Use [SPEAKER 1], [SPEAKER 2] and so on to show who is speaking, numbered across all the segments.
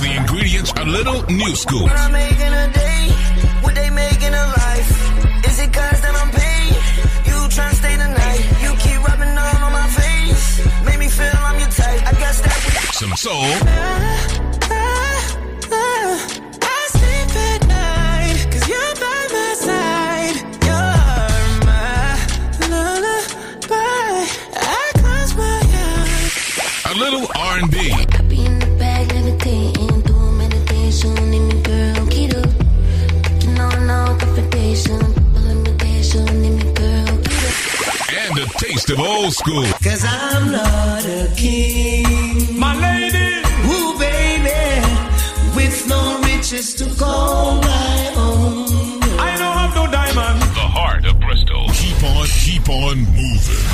[SPEAKER 1] the ingredients a little new school.
[SPEAKER 2] What I make in a day, what they make in a life. Is it cause that I'm paid? You try to stay the night. You keep rubbing on my face. Make me feel I'm your type. I guess that
[SPEAKER 1] Some soul.
[SPEAKER 2] I sleep at night, cause you're by my side. You're my lullaby. I close my eyes.
[SPEAKER 1] A little R&B.
[SPEAKER 3] I be in the bag, levitating, doing meditation, in me girl, get up. You know, no confrontation, limitation, in me girl, get up.
[SPEAKER 1] And a taste of old school.
[SPEAKER 2] Cause I'm not a king.
[SPEAKER 4] My lady.
[SPEAKER 2] Ooh, baby. With no riches to call my own.
[SPEAKER 4] I don't have no diamond.
[SPEAKER 1] The heart of Bristol. Keep on moving.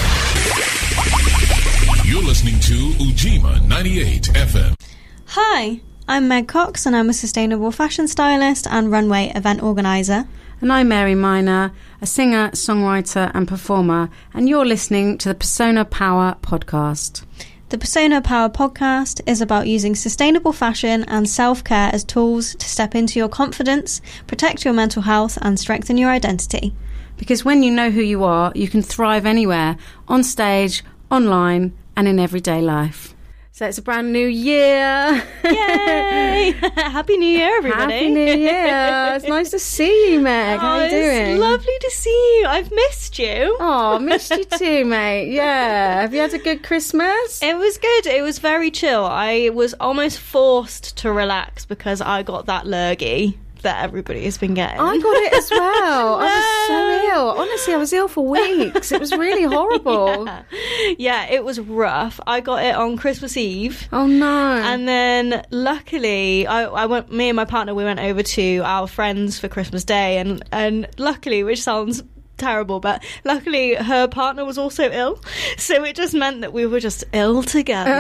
[SPEAKER 1] You're listening to Ujima 98 FM.
[SPEAKER 5] Hi, I'm Meg Cox and I'm a sustainable fashion stylist and runway event organiser.
[SPEAKER 6] And I'm Mary Miner, a singer, songwriter and performer, and you're listening to the Persona Power podcast.
[SPEAKER 5] The Persona Power podcast is about using sustainable fashion and self-care as tools to step into your confidence, protect your mental health and strengthen your identity.
[SPEAKER 6] Because when you know who you are, you can thrive anywhere, on stage, online and in everyday life. So it's a brand new year.
[SPEAKER 5] Yay! Happy New Year, everybody.
[SPEAKER 6] Happy New Year. It's nice to see you, Meg. How are you doing?
[SPEAKER 5] It's lovely to see you. I've missed you.
[SPEAKER 6] Oh, missed you too, mate. Yeah. Have you had a good Christmas?
[SPEAKER 5] It was good. It was very chill. I was almost forced to relax because I got that lurgy that everybody has been getting.
[SPEAKER 6] I got it as well. I was so ill. Honestly, I was ill for weeks. It was really horrible.
[SPEAKER 5] Yeah, it was rough. I got it on Christmas Eve.
[SPEAKER 6] Oh no.
[SPEAKER 5] And then luckily I went, me and my partner, we went over to our friends for Christmas Day and luckily, which sounds terrible, but luckily her partner was also ill, so it just meant that we were just ill together.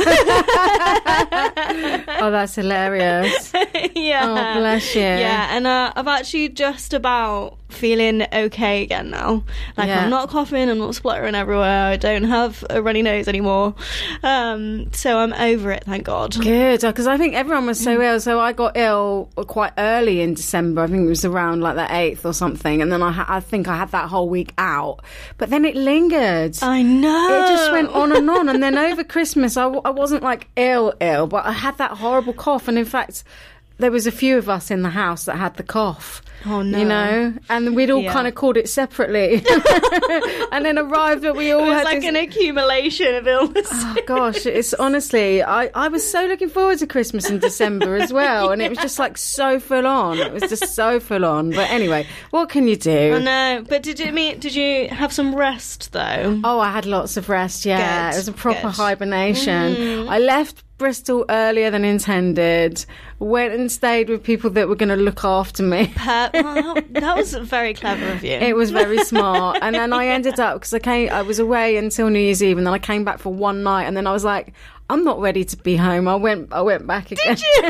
[SPEAKER 6] Oh, that's hilarious.
[SPEAKER 5] Yeah.
[SPEAKER 6] Oh, bless you.
[SPEAKER 5] Yeah, and I've actually just about feeling okay again now. Like,
[SPEAKER 6] Yeah.
[SPEAKER 5] I'm not coughing, I'm not spluttering everywhere, I don't have a runny nose anymore. So I'm over it, thank God.
[SPEAKER 6] Good, because I think everyone was so ill. So I got ill quite early in December. I think it was around like the 8th or something. And then I think I had that whole week out. But then it lingered.
[SPEAKER 5] I know.
[SPEAKER 6] It just went on. And then over Christmas, I wasn't like ill, but I had that horrible cough. And in fact, there was a few of us in the house that had the cough.
[SPEAKER 5] Oh, no.
[SPEAKER 6] You know? And we'd all
[SPEAKER 5] Yeah.
[SPEAKER 6] kind of called it separately. And then arrived that we all
[SPEAKER 5] It was
[SPEAKER 6] had
[SPEAKER 5] like
[SPEAKER 6] this...
[SPEAKER 5] an accumulation of illness.
[SPEAKER 6] Oh, gosh, it's honestly, I was so looking forward to Christmas in December as well. And it was just like so full on. It was just so full on. But anyway, what can you do?
[SPEAKER 5] I know, but did you have some rest though?
[SPEAKER 6] Oh, I had lots of rest, yeah.
[SPEAKER 5] Good,
[SPEAKER 6] It was a proper
[SPEAKER 5] good.
[SPEAKER 6] hibernation. I left Bristol earlier than intended, went and stayed with people that were going to look after me.
[SPEAKER 5] Well, that was very clever of you.
[SPEAKER 6] It was very smart. And then I ended up, because I was away until New Year's Eve, and then I came back for one night, and then I was like, I'm not ready to be home. I went back again.
[SPEAKER 5] Did you?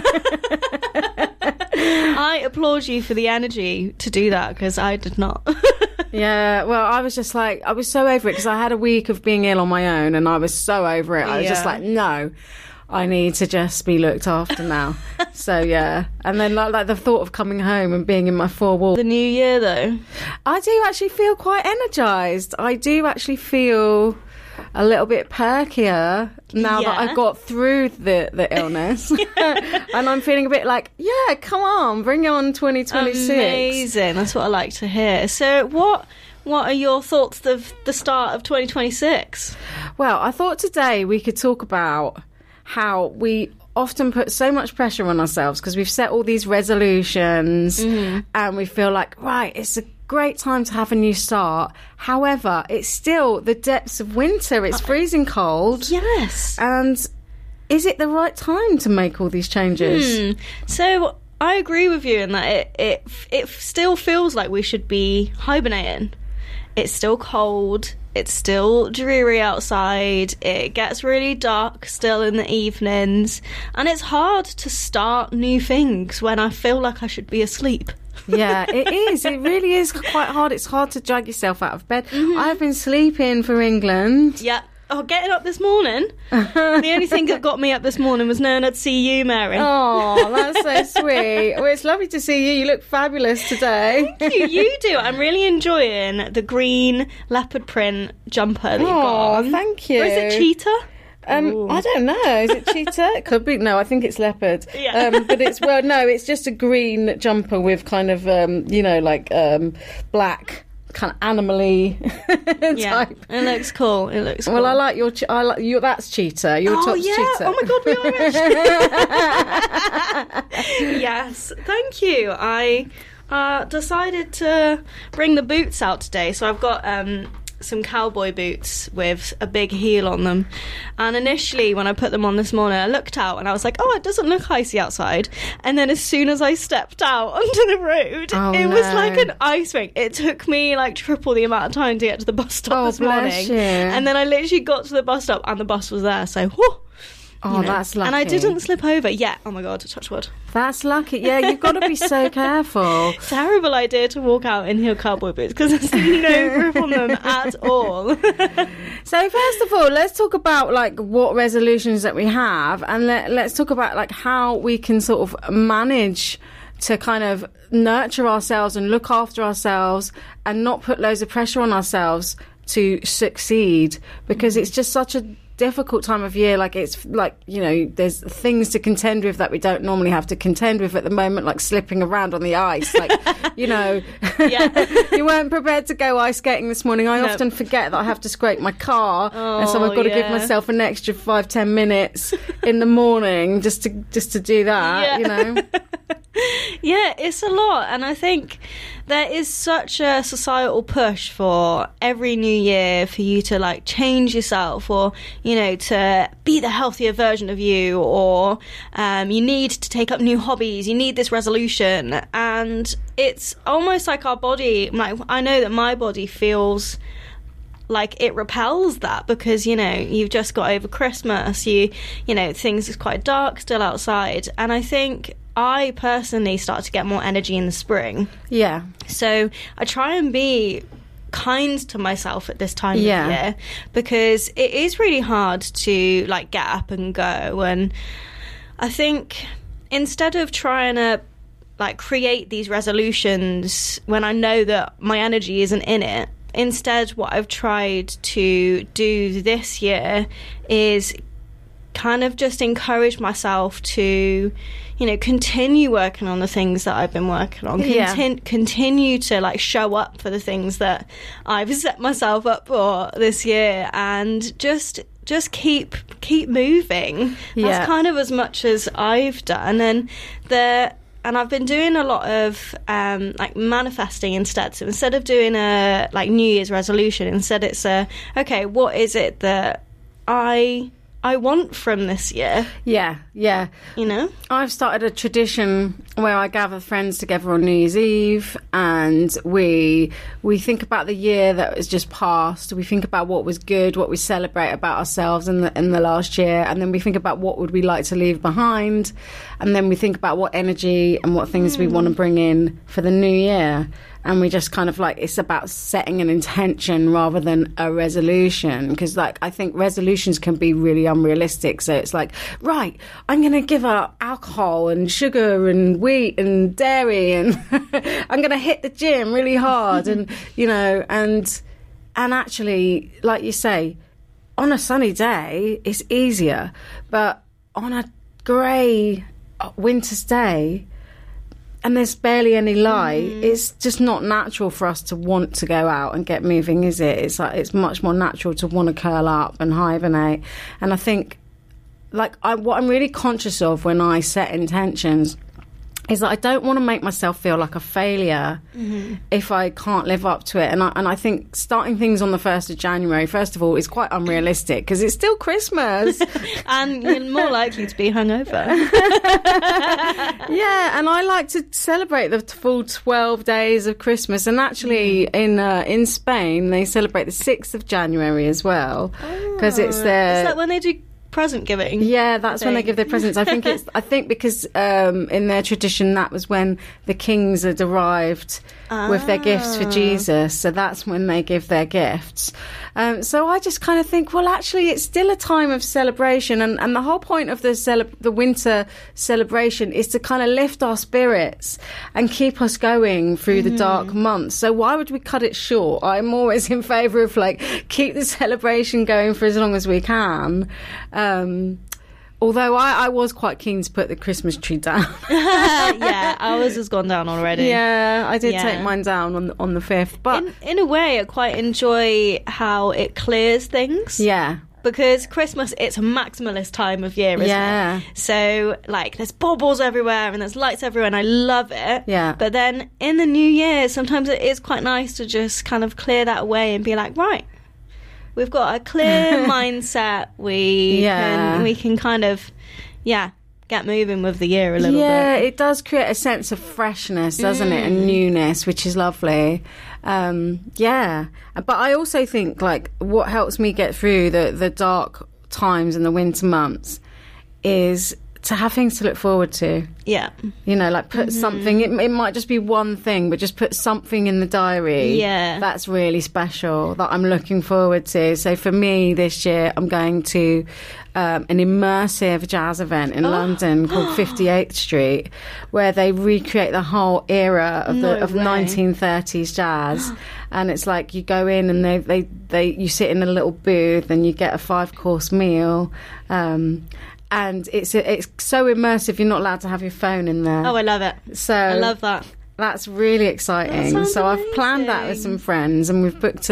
[SPEAKER 5] I applaud you for the energy to do that, because I did not.
[SPEAKER 6] Yeah, well, I was just like, I was so over it, because I had a week of being ill on my own, and I was so over it. I was just
[SPEAKER 5] Yeah.
[SPEAKER 6] like, no, I need to just be looked after now. So, yeah. And then like the thought of coming home and being in my four walls.
[SPEAKER 5] The new year, though.
[SPEAKER 6] I do actually feel quite energised. I do actually feel a little bit perkier now that
[SPEAKER 5] Yeah.
[SPEAKER 6] I've got through the illness. And I'm feeling a bit like, yeah, come on, bring on 2026.
[SPEAKER 5] Amazing. That's what I like to hear. So what are your thoughts of the start of 2026?
[SPEAKER 6] Well, I thought today we could talk about how we often put so much pressure on ourselves because we've set all these resolutions and we feel like, right, it's a great time to have a new start. However, it's still the depths of winter. It's freezing cold.
[SPEAKER 5] Yes.
[SPEAKER 6] And is it the right time to make all these changes?
[SPEAKER 5] So I agree with you in that it still feels like we should be hibernating. It's still cold. It's still dreary outside. It gets really dark still in the evenings. And it's hard to start new things when I feel like I should be asleep.
[SPEAKER 6] Yeah, it is. It really is quite hard. It's hard to drag yourself out of bed. I've been sleeping for England.
[SPEAKER 5] Yeah. getting up this morning. The only thing that got me up this morning was knowing I'd see you, Mary.
[SPEAKER 6] Oh, that's so sweet. Well, it's lovely to see you. You look fabulous today.
[SPEAKER 5] Thank you. You do. I'm really enjoying the green leopard print jumper that you've got on.
[SPEAKER 6] Thank you.
[SPEAKER 5] Or is it cheetah?
[SPEAKER 6] I don't know. Is it cheetah? It could be. No, I think it's leopard.
[SPEAKER 5] Yeah.
[SPEAKER 6] But it's just a green jumper with kind of, black, kind of animal-y
[SPEAKER 5] Yeah,
[SPEAKER 6] type.
[SPEAKER 5] it looks cool. It looks cool.
[SPEAKER 6] Well, I like your. That's cheetah. Your top's cheetah.
[SPEAKER 5] Oh my god, we are actually. Yes, thank you. I decided to bring the boots out today, so I've got some cowboy boots with a big heel on them. And initially, when I put them on this morning, I looked out and I was like, "Oh, it doesn't look icy outside." And then as soon as I stepped out onto the road, it was like an ice rink. It took me like triple the amount of time to get to the bus stop this morning.
[SPEAKER 6] You.
[SPEAKER 5] And then I literally got to the bus stop and the bus was there. So, whew.
[SPEAKER 6] Oh, that's lucky.
[SPEAKER 5] And I didn't slip over yet. Oh my god, touch wood.
[SPEAKER 6] That's lucky. Yeah, you've got to be so careful.
[SPEAKER 5] Terrible idea to walk out in heel cowboy boots because there's no grip on them at all.
[SPEAKER 6] So first of all, let's talk about like what resolutions that we have, and let's talk about like how we can sort of manage to kind of nurture ourselves and look after ourselves and not put loads of pressure on ourselves to succeed, because it's just such a difficult time of year. Like, it's like, you know, there's things to contend with that we don't normally have to contend with at the moment, like slipping around on the ice. Like, you know, you weren't prepared to go ice skating this morning. I often forget that I have to scrape my car, and so I've got to give myself an extra 5-10 minutes in the morning just to do that. You know.
[SPEAKER 5] Yeah, it's a lot, and I think there is such a societal push for every new year for you to like change yourself, or, you know, to be the healthier version of you, or you need to take up new hobbies, you need this resolution. And it's almost like our body, like, I know that my body feels like it repels that, because, you know, you've just got over Christmas, you know, things is quite dark still outside, and I think I personally start to get more energy in the spring.
[SPEAKER 6] Yeah.
[SPEAKER 5] So I try and be kind to myself at this time of year, because it is really hard to like get up and go. And I think instead of trying to like create these resolutions when I know that my energy isn't in it, instead what I've tried to do this year is kind of just encourage myself to, you know, continue working on the things that I've been working on, continue to like show up for the things that I've set myself up for this year, and just keep moving. That's kind of as much as I've done. And I've been doing a lot of like manifesting instead. So instead of doing a like New Year's resolution, instead it's okay, what is it that I want from this year? Yeah.
[SPEAKER 6] You know? I've started a tradition where I gather friends together on New Year's Eve, and we think about the year that has just passed. We think about what was good, what we celebrate about ourselves in the last year, and then we think about what would we like to leave behind, and then we think about what energy and what things we want to bring in for the new year. And we just kind of like, it's about setting an intention rather than a resolution. Because like, I think resolutions can be really unrealistic. So it's like, right, I'm going to give up alcohol and sugar and wheat and dairy, and I'm going to hit the gym really hard. And, you know, and actually, like you say, on a sunny day, it's easier. But on a grey winter's day, and there's barely any light, it's just not natural for us to want to go out and get moving, is it? It's like, it's much more natural to want to curl up and hibernate. And I think, like, what I'm really conscious of when I set intentions is that I don't want to make myself feel like a failure if I can't live up to it. And I think starting things on the 1st of January, first of all, is quite unrealistic, because it's still Christmas.
[SPEAKER 5] And you're more likely to be hungover.
[SPEAKER 6] Yeah, and I like to celebrate the full 12 days of Christmas. And actually, in Spain, they celebrate the 6th of January as well, because it's their...
[SPEAKER 5] Is that when they do present giving.
[SPEAKER 6] Yeah, that's when they give their presents. I think because in their tradition that was when the kings had arrived with their gifts for Jesus, so that's when they give their gifts. So I just kind of think, well, actually, it's still a time of celebration, and the whole point of the winter celebration is to kind of lift our spirits and keep us going through the dark months. So why would we cut it short? I'm always in favour of keep the celebration going for as long as we can. Although I was quite keen to put the Christmas tree down.
[SPEAKER 5] Yeah, ours has gone down already.
[SPEAKER 6] Yeah, I did take mine down on the 5th. But
[SPEAKER 5] in a way, I quite enjoy how it clears things.
[SPEAKER 6] Yeah.
[SPEAKER 5] Because Christmas, it's a maximalist time of year, isn't it? So, there's baubles everywhere and there's lights everywhere, and I love it. Yeah. But then in the new year, sometimes it is quite nice to just kind of clear that away and be like, right, we've got a clear mindset. We can kind of, get moving with the year a little bit.
[SPEAKER 6] Yeah, it does create a sense of freshness, doesn't it? And newness, which is lovely. But I also think what helps me get through the dark times and the winter months is to have things to look forward to.
[SPEAKER 5] Yeah.
[SPEAKER 6] Put something, it might just be one thing, but just put something in the diary that's really special that I'm looking forward to. So for me this year, I'm going to an immersive jazz event in London called 58th Street, where they recreate the whole era of 1930s jazz. And it's you go in and you sit in a little booth and you get a 5-course meal. And it's so immersive, you're not allowed to have your phone in there.
[SPEAKER 5] Oh, I love it.
[SPEAKER 6] So
[SPEAKER 5] I love that.
[SPEAKER 6] That's really exciting. So I've planned that with some friends, and we've booked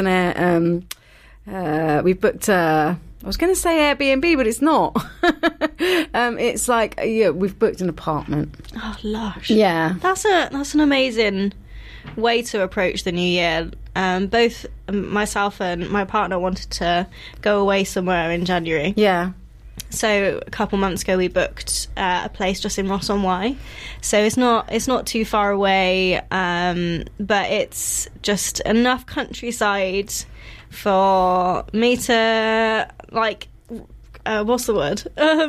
[SPEAKER 6] I was going to say Airbnb, but it's not. It's we've booked an apartment.
[SPEAKER 5] Oh, lush.
[SPEAKER 6] Yeah.
[SPEAKER 5] That's an amazing way to approach the new year. Both myself and my partner wanted to go away somewhere in January.
[SPEAKER 6] Yeah.
[SPEAKER 5] So a couple months ago we booked a place just in Ross-on-Wye. So it's not too far away, but it's just enough countryside for me to what's the word?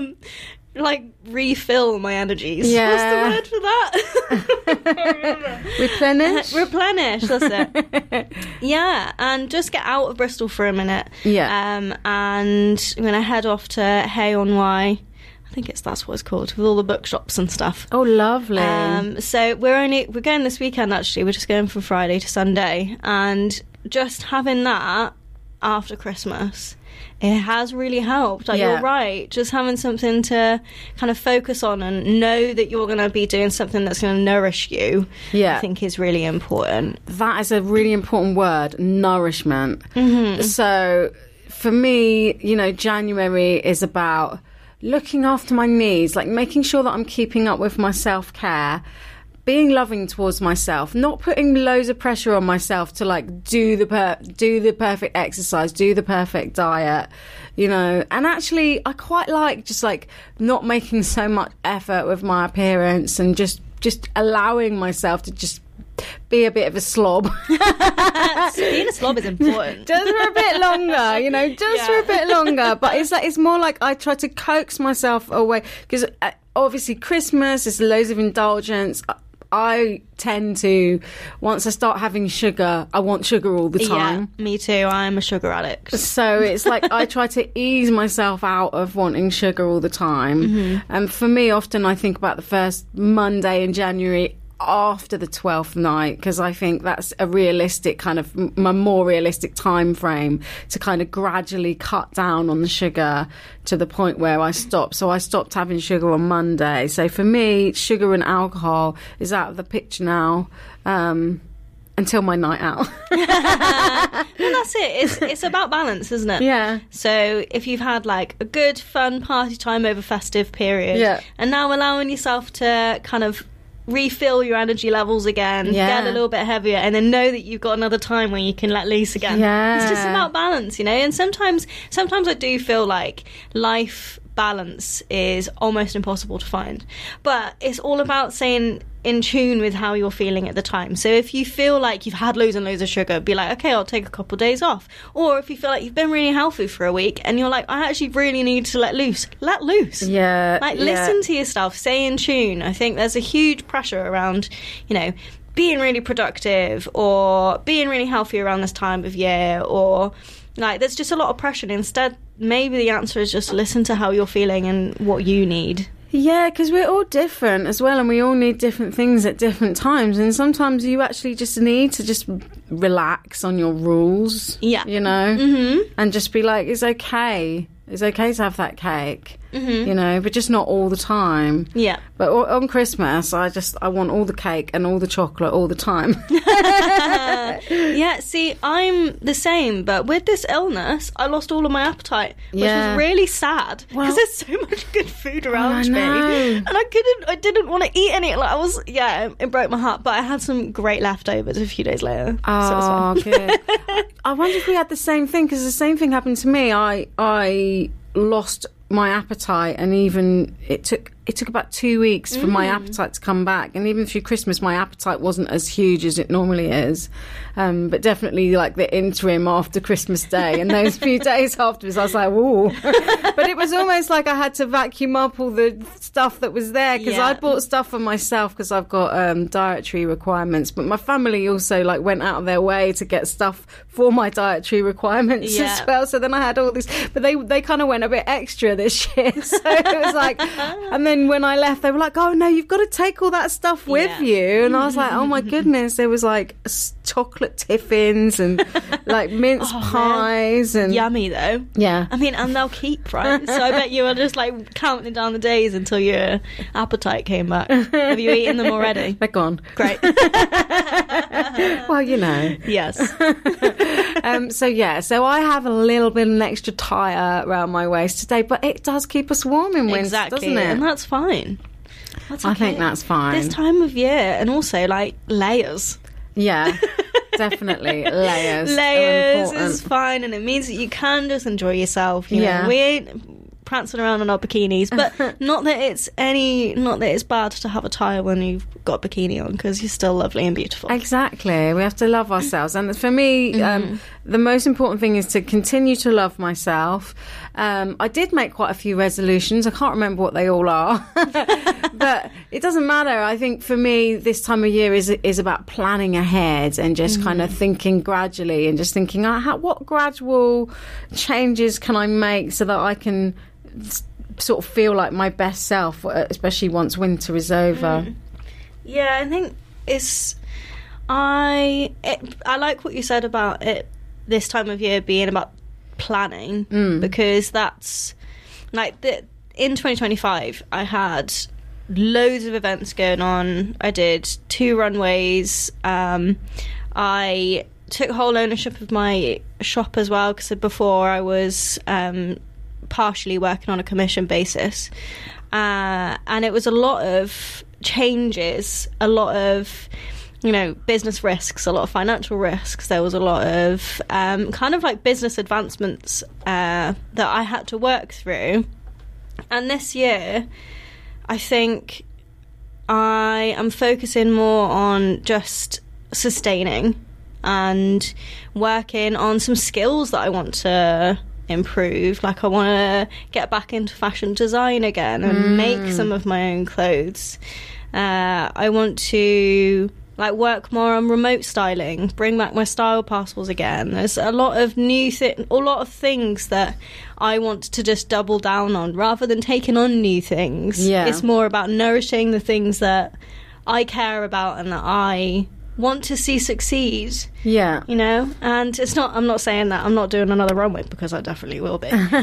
[SPEAKER 5] Refill my energies.
[SPEAKER 6] Yeah.
[SPEAKER 5] What's the word for that?
[SPEAKER 6] Replenish?
[SPEAKER 5] Replenish, that's it. Yeah, and just get out of Bristol for a minute.
[SPEAKER 6] Yeah.
[SPEAKER 5] And I'm going to head off to Hay-on-Wye. I think that's what it's called, with all the bookshops and stuff.
[SPEAKER 6] Oh, lovely.
[SPEAKER 5] So we're going this weekend, actually. We're just going from Friday to Sunday. And just having that after Christmas, it has really helped. You're right. Just having something to kind of focus on and know that you're going to be doing something that's going to nourish you, I think is really important.
[SPEAKER 6] That is a really important word, nourishment.
[SPEAKER 5] Mm-hmm.
[SPEAKER 6] So for me, January is about looking after my needs, making sure that I'm keeping up with my self-care, being loving towards myself, not putting loads of pressure on myself to do the perfect exercise, do the perfect diet, and actually I quite just not making so much effort with my appearance and just allowing myself to just be a bit of a slob.
[SPEAKER 5] Being a slob is important.
[SPEAKER 6] Just for a bit longer, for a bit longer. But it's more I try to coax myself away, because obviously Christmas is loads of indulgence. I tend to, once I start having sugar, I want sugar all the time.
[SPEAKER 5] Yeah, me too. I'm a sugar addict.
[SPEAKER 6] So it's I try to ease myself out of wanting sugar all the time. Mm-hmm. And for me, often I think about the first Monday in January after the 12th night, because I think that's a realistic a more realistic time frame to kind of gradually cut down on the sugar to the point where I stop. So I stopped having sugar on Monday. So for me, sugar and alcohol is out of the picture now, until my night out.
[SPEAKER 5] Well, that's it. It's about balance, isn't it?
[SPEAKER 6] Yeah.
[SPEAKER 5] So if you've had a good fun party time over festive period, and now allowing yourself to kind of refill your energy levels again, get a little bit heavier, and then know that you've got another time where you can let loose again.
[SPEAKER 6] Yeah.
[SPEAKER 5] It's just about balance, And sometimes I do feel life balance is almost impossible to find. But it's all about staying in tune with how you're feeling at the time. So if you feel like you've had loads and loads of sugar, be like, okay, I'll take a couple of days off. Or if you feel like you've been really healthy for a week and you're like, I actually really need to let loose.
[SPEAKER 6] Yeah.
[SPEAKER 5] Like, listen to yourself, stay in tune. I think there's a huge pressure around, you know, being really productive or being really healthy around this time of year, or like there's just a lot of pressure. And instead, maybe the answer is just listen to how you're feeling and what you need.
[SPEAKER 6] Yeah, because we're all different as well, and we all need different things at different times. And sometimes you actually just need to just relax on your rules, you know, and just be like, it's okay. It's okay to have that cake, you know, but just not all the time.
[SPEAKER 5] Yeah.
[SPEAKER 6] But on Christmas, I want all the cake and all the chocolate all the time.
[SPEAKER 5] Yeah, see, I'm the same, but with this illness, I lost all of my appetite, which was really sad because there's so much good food around me, and I didn't want to eat any. Like it broke my heart, but I had some great leftovers a few days later.
[SPEAKER 6] Oh,
[SPEAKER 5] so it was fine.
[SPEAKER 6] Good. I wonder if we had the same thing, because the same thing happened to me. I lost my appetite, and even it took about 2 weeks for my appetite to come back. And even through Christmas, my appetite wasn't as huge as it normally is, but definitely like the interim after Christmas Day and those few days afterwards, I was like, ooh. But it was almost like I had to vacuum up all the stuff that was there, because I bought stuff for myself because I've got dietary requirements, but my family also like went out of their way to get stuff for my dietary requirements as well. So then I had all this, but they kind of went a bit extra this year. So it was like, and then when I left, they were like, oh no, you've got to take all that stuff with you. And I was like, oh my goodness, there was like chocolate tiffins and like mince pies. And
[SPEAKER 5] yummy though.
[SPEAKER 6] Yeah.
[SPEAKER 5] I mean, and they'll keep, right? So I bet you were just like counting down the days until your appetite came back. Have you eaten them already?
[SPEAKER 6] They're gone.
[SPEAKER 5] Great.
[SPEAKER 6] Well, you know.
[SPEAKER 5] Yes.
[SPEAKER 6] So I have a little bit of an extra tire around my waist today, but it does keep us warm in winter, doesn't it?
[SPEAKER 5] And that's fine.
[SPEAKER 6] I think that's fine.
[SPEAKER 5] This time of year, and also like layers.
[SPEAKER 6] Yeah, definitely. Layers
[SPEAKER 5] is fine, and it means that you can just enjoy yourself. You know, we ain't prancing around in our bikinis, but not that it's bad to have a tie when you've got a bikini on, because you're still lovely and beautiful.
[SPEAKER 6] Exactly. We have to love ourselves, and for me, the most important thing is to continue to love myself. I did make quite a few resolutions. I can't remember what they all are, but it doesn't matter. I think for me, this time of year is about planning ahead and just kind of thinking gradually, and just thinking, what gradual changes can I make so that I can sort of feel like my best self, especially once winter is over.
[SPEAKER 5] Yeah, I think I like what you said about it this time of year being about planning, because that's like in 2025 I had loads of events going on. I did 2 runways. I took whole ownership of my shop as well, because before I was partially working on a commission basis, and it was a lot of changes, a lot of business risks, a lot of financial risks. There was a lot of kind of like business advancements that I had to work through. And this year, I think I am focusing more on just sustaining and working on some skills that I want to improve. Like, I want to get back into fashion design again and make some of my own clothes. I want to work more on remote styling, bring back my style parcels again. There's a lot of a lot of things that I want to just double down on, rather than taking on new things.
[SPEAKER 6] Yeah.
[SPEAKER 5] It's more about nourishing the things that I care about and that I want to see succeed.
[SPEAKER 6] Yeah.
[SPEAKER 5] And I'm not saying that I'm not doing another runway, because I definitely will be. But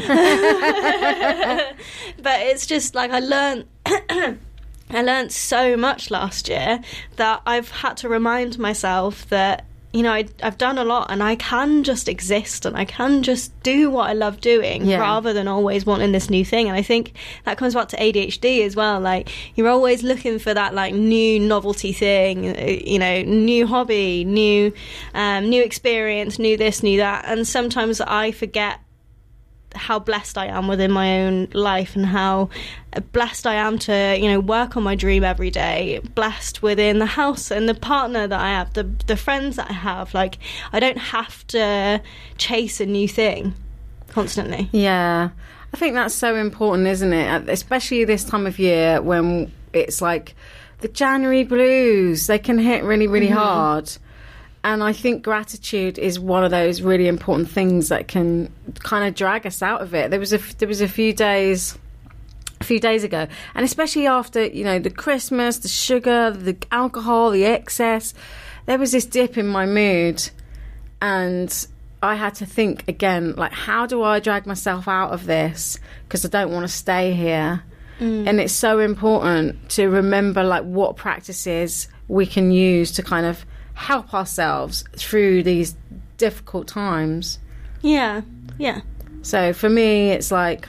[SPEAKER 5] it's just like I learned so much last year that I've had to remind myself that, I've done a lot, and I can just exist, and I can just do what I love doing, rather than always wanting this new thing. And I think that comes back to ADHD as well. Like, you're always looking for that new novelty thing, new hobby, new experience, new this, new that. And sometimes I forget how blessed I am within my own life, and how blessed I am to, you know, work on my dream every day, blessed within the house and the partner that I have, the friends that I have. Like, I don't have to chase a new thing constantly.
[SPEAKER 6] Yeah, I think that's so important, isn't it? Especially this time of year when it's like the January blues, they can hit really, really hard. And I think gratitude is one of those really important things that can kind of drag us out of it. There was a few days ago, and especially after, you know, the Christmas, the sugar, the alcohol, the excess, there was this dip in my mood, and I had to think again, like, how do I drag myself out of this? Because I don't want to stay here. And it's so important to remember, like, what practices we can use to kind of help ourselves through these difficult times.
[SPEAKER 5] Yeah.
[SPEAKER 6] So for me, it's like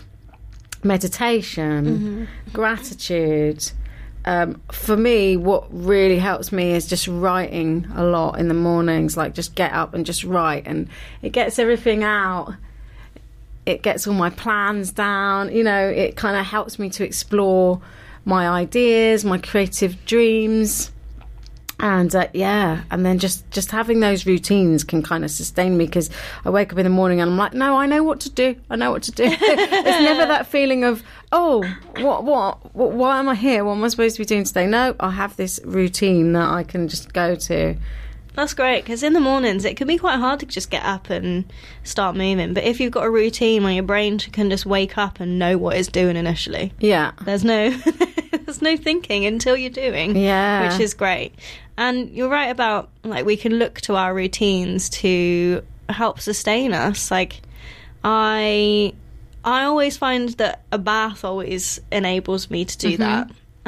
[SPEAKER 6] meditation, gratitude. For me, what really helps me is just writing a lot in the mornings, like just get up and just write, and it gets everything out. It gets all my plans down, you know, it kind of helps me to explore my ideas, my creative dreams. And and then just having those routines can kind of sustain me, because I wake up in the morning and I'm like, no, I know what to do. There's never that feeling of, oh, what, why am I here? What am I supposed to be doing today? No, I have this routine that I can just go to.
[SPEAKER 5] That's great, because in the mornings it can be quite hard to just get up and start moving. But if you've got a routine where your brain can just wake up and know what it's doing initially, there's no thinking until you're doing, which is great. And you're right about, like, we can look to our routines to help sustain us. Like, I always find that a bath always enables me to do that.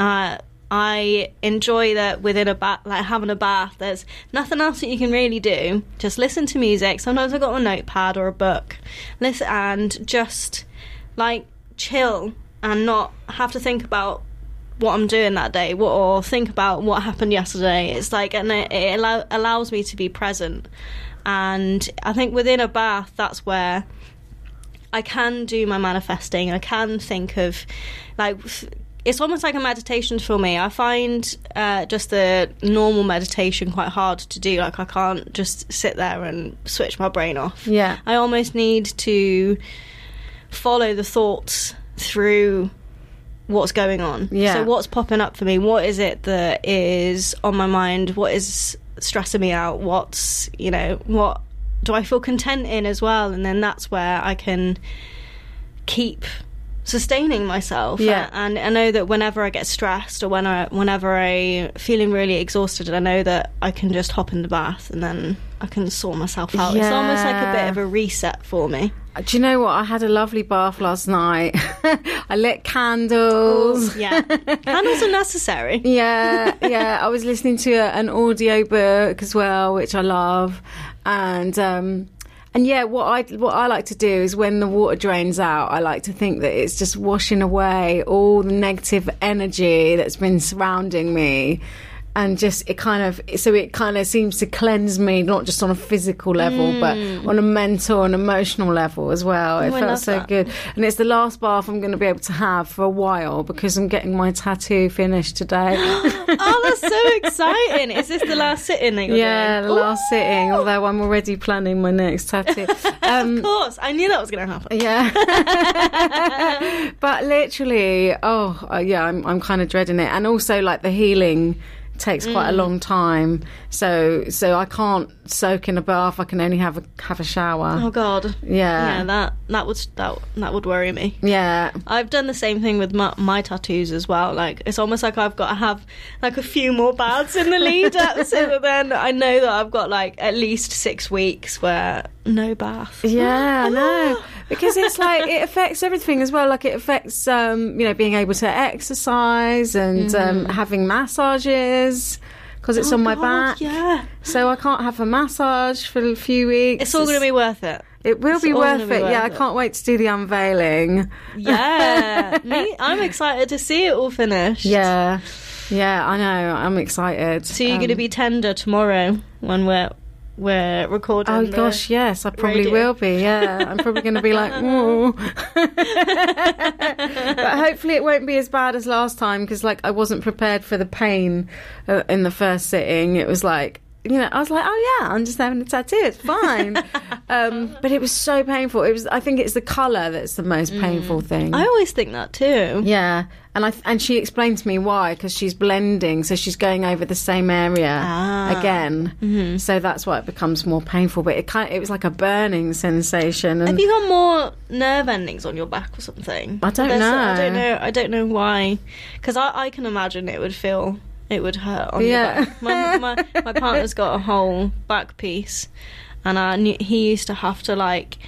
[SPEAKER 5] I enjoy that within a bath, like having a bath, there's nothing else that you can really do. Just listen to music. Sometimes I've got a notepad or a book. Listen and just, like, chill and not have to think about what I'm doing that day, or think about what happened yesterday. It's like, and it allows me to be present. And I think within a bath, that's where I can do my manifesting. I can think of, like, it's almost like a meditation for me. I find just the normal meditation quite hard to do. Like, I can't just sit there and switch my brain off.
[SPEAKER 6] Yeah.
[SPEAKER 5] I almost need to follow the thoughts through what's going on.
[SPEAKER 6] Yeah.
[SPEAKER 5] So what's popping up for me? What is it that is on my mind? What is stressing me out? What's, you know, what do I feel content in as well? And then that's where I can keep sustaining myself.
[SPEAKER 6] Yeah.
[SPEAKER 5] And I know that whenever I get stressed or whenever I feeling really exhausted, I know that I can just hop in the bath and then I can sort myself out.
[SPEAKER 6] Yeah.
[SPEAKER 5] It's almost like a bit of a reset for me.
[SPEAKER 6] Do you know what? I had a lovely bath last night. I lit candles.
[SPEAKER 5] Yeah. Candles are necessary.
[SPEAKER 6] Yeah. I was listening to an audio book as well, which I love. And yeah, what I like to do is when the water drains out, I like to think that it's just washing away all the negative energy that's been surrounding me. And just it kind of seems to cleanse me, not just on a physical level, but on a mental and emotional level as well. It felt so good. And it's the last bath I'm going to be able to have for a while, because I'm getting my tattoo finished today.
[SPEAKER 5] Oh, that's so exciting. Is this the last sitting that you're doing?
[SPEAKER 6] Yeah, the last sitting, although I'm already planning my next tattoo.
[SPEAKER 5] Of course. I knew that was going to happen.
[SPEAKER 6] Yeah. But literally, I'm kind of dreading it. And also, like, the healing takes quite a long time, so I can't soak in a bath. I can only have a shower.
[SPEAKER 5] Oh God.
[SPEAKER 6] Yeah.
[SPEAKER 5] That would worry me.
[SPEAKER 6] Yeah.
[SPEAKER 5] I've done the same thing with my tattoos as well. Like, it's almost like I've got to have like a few more baths in the lead up, so that then I know that I've got like at least 6 weeks where no bath.
[SPEAKER 6] Yeah, no, because it's like it affects everything as well. Like, it affects being able to exercise and having massages, because it's on my back.
[SPEAKER 5] Yeah.
[SPEAKER 6] So I can't have a massage for a few weeks.
[SPEAKER 5] It's all going to be worth it.
[SPEAKER 6] It will be worth it. Yeah, I can't wait to do the unveiling.
[SPEAKER 5] Yeah. I'm excited to see it all finished.
[SPEAKER 6] Yeah, I know. I'm excited.
[SPEAKER 5] So you're going to be tender tomorrow when we're we're recording.
[SPEAKER 6] Oh
[SPEAKER 5] the
[SPEAKER 6] gosh, yes, I probably
[SPEAKER 5] radio.
[SPEAKER 6] will be. Yeah, I'm probably going to be like, ooh. But hopefully it won't be as bad as last time, because like I wasn't prepared for the pain in the first sitting. It was like, you know, I was like, oh yeah, I'm just having a tattoo, it's fine. But it was so painful. I think it's the colour that's the most painful thing.
[SPEAKER 5] I always think that too.
[SPEAKER 6] Yeah, and she explained to me why, because she's blending, so she's going over the same area again. So that's why it becomes more painful. But it was like a burning sensation. And
[SPEAKER 5] Have you got more nerve endings on your back or something?
[SPEAKER 6] I don't know.
[SPEAKER 5] I don't know why. Because I can imagine it would hurt on
[SPEAKER 6] Yeah.
[SPEAKER 5] your back. My partner's got a whole back piece, and he used to have to like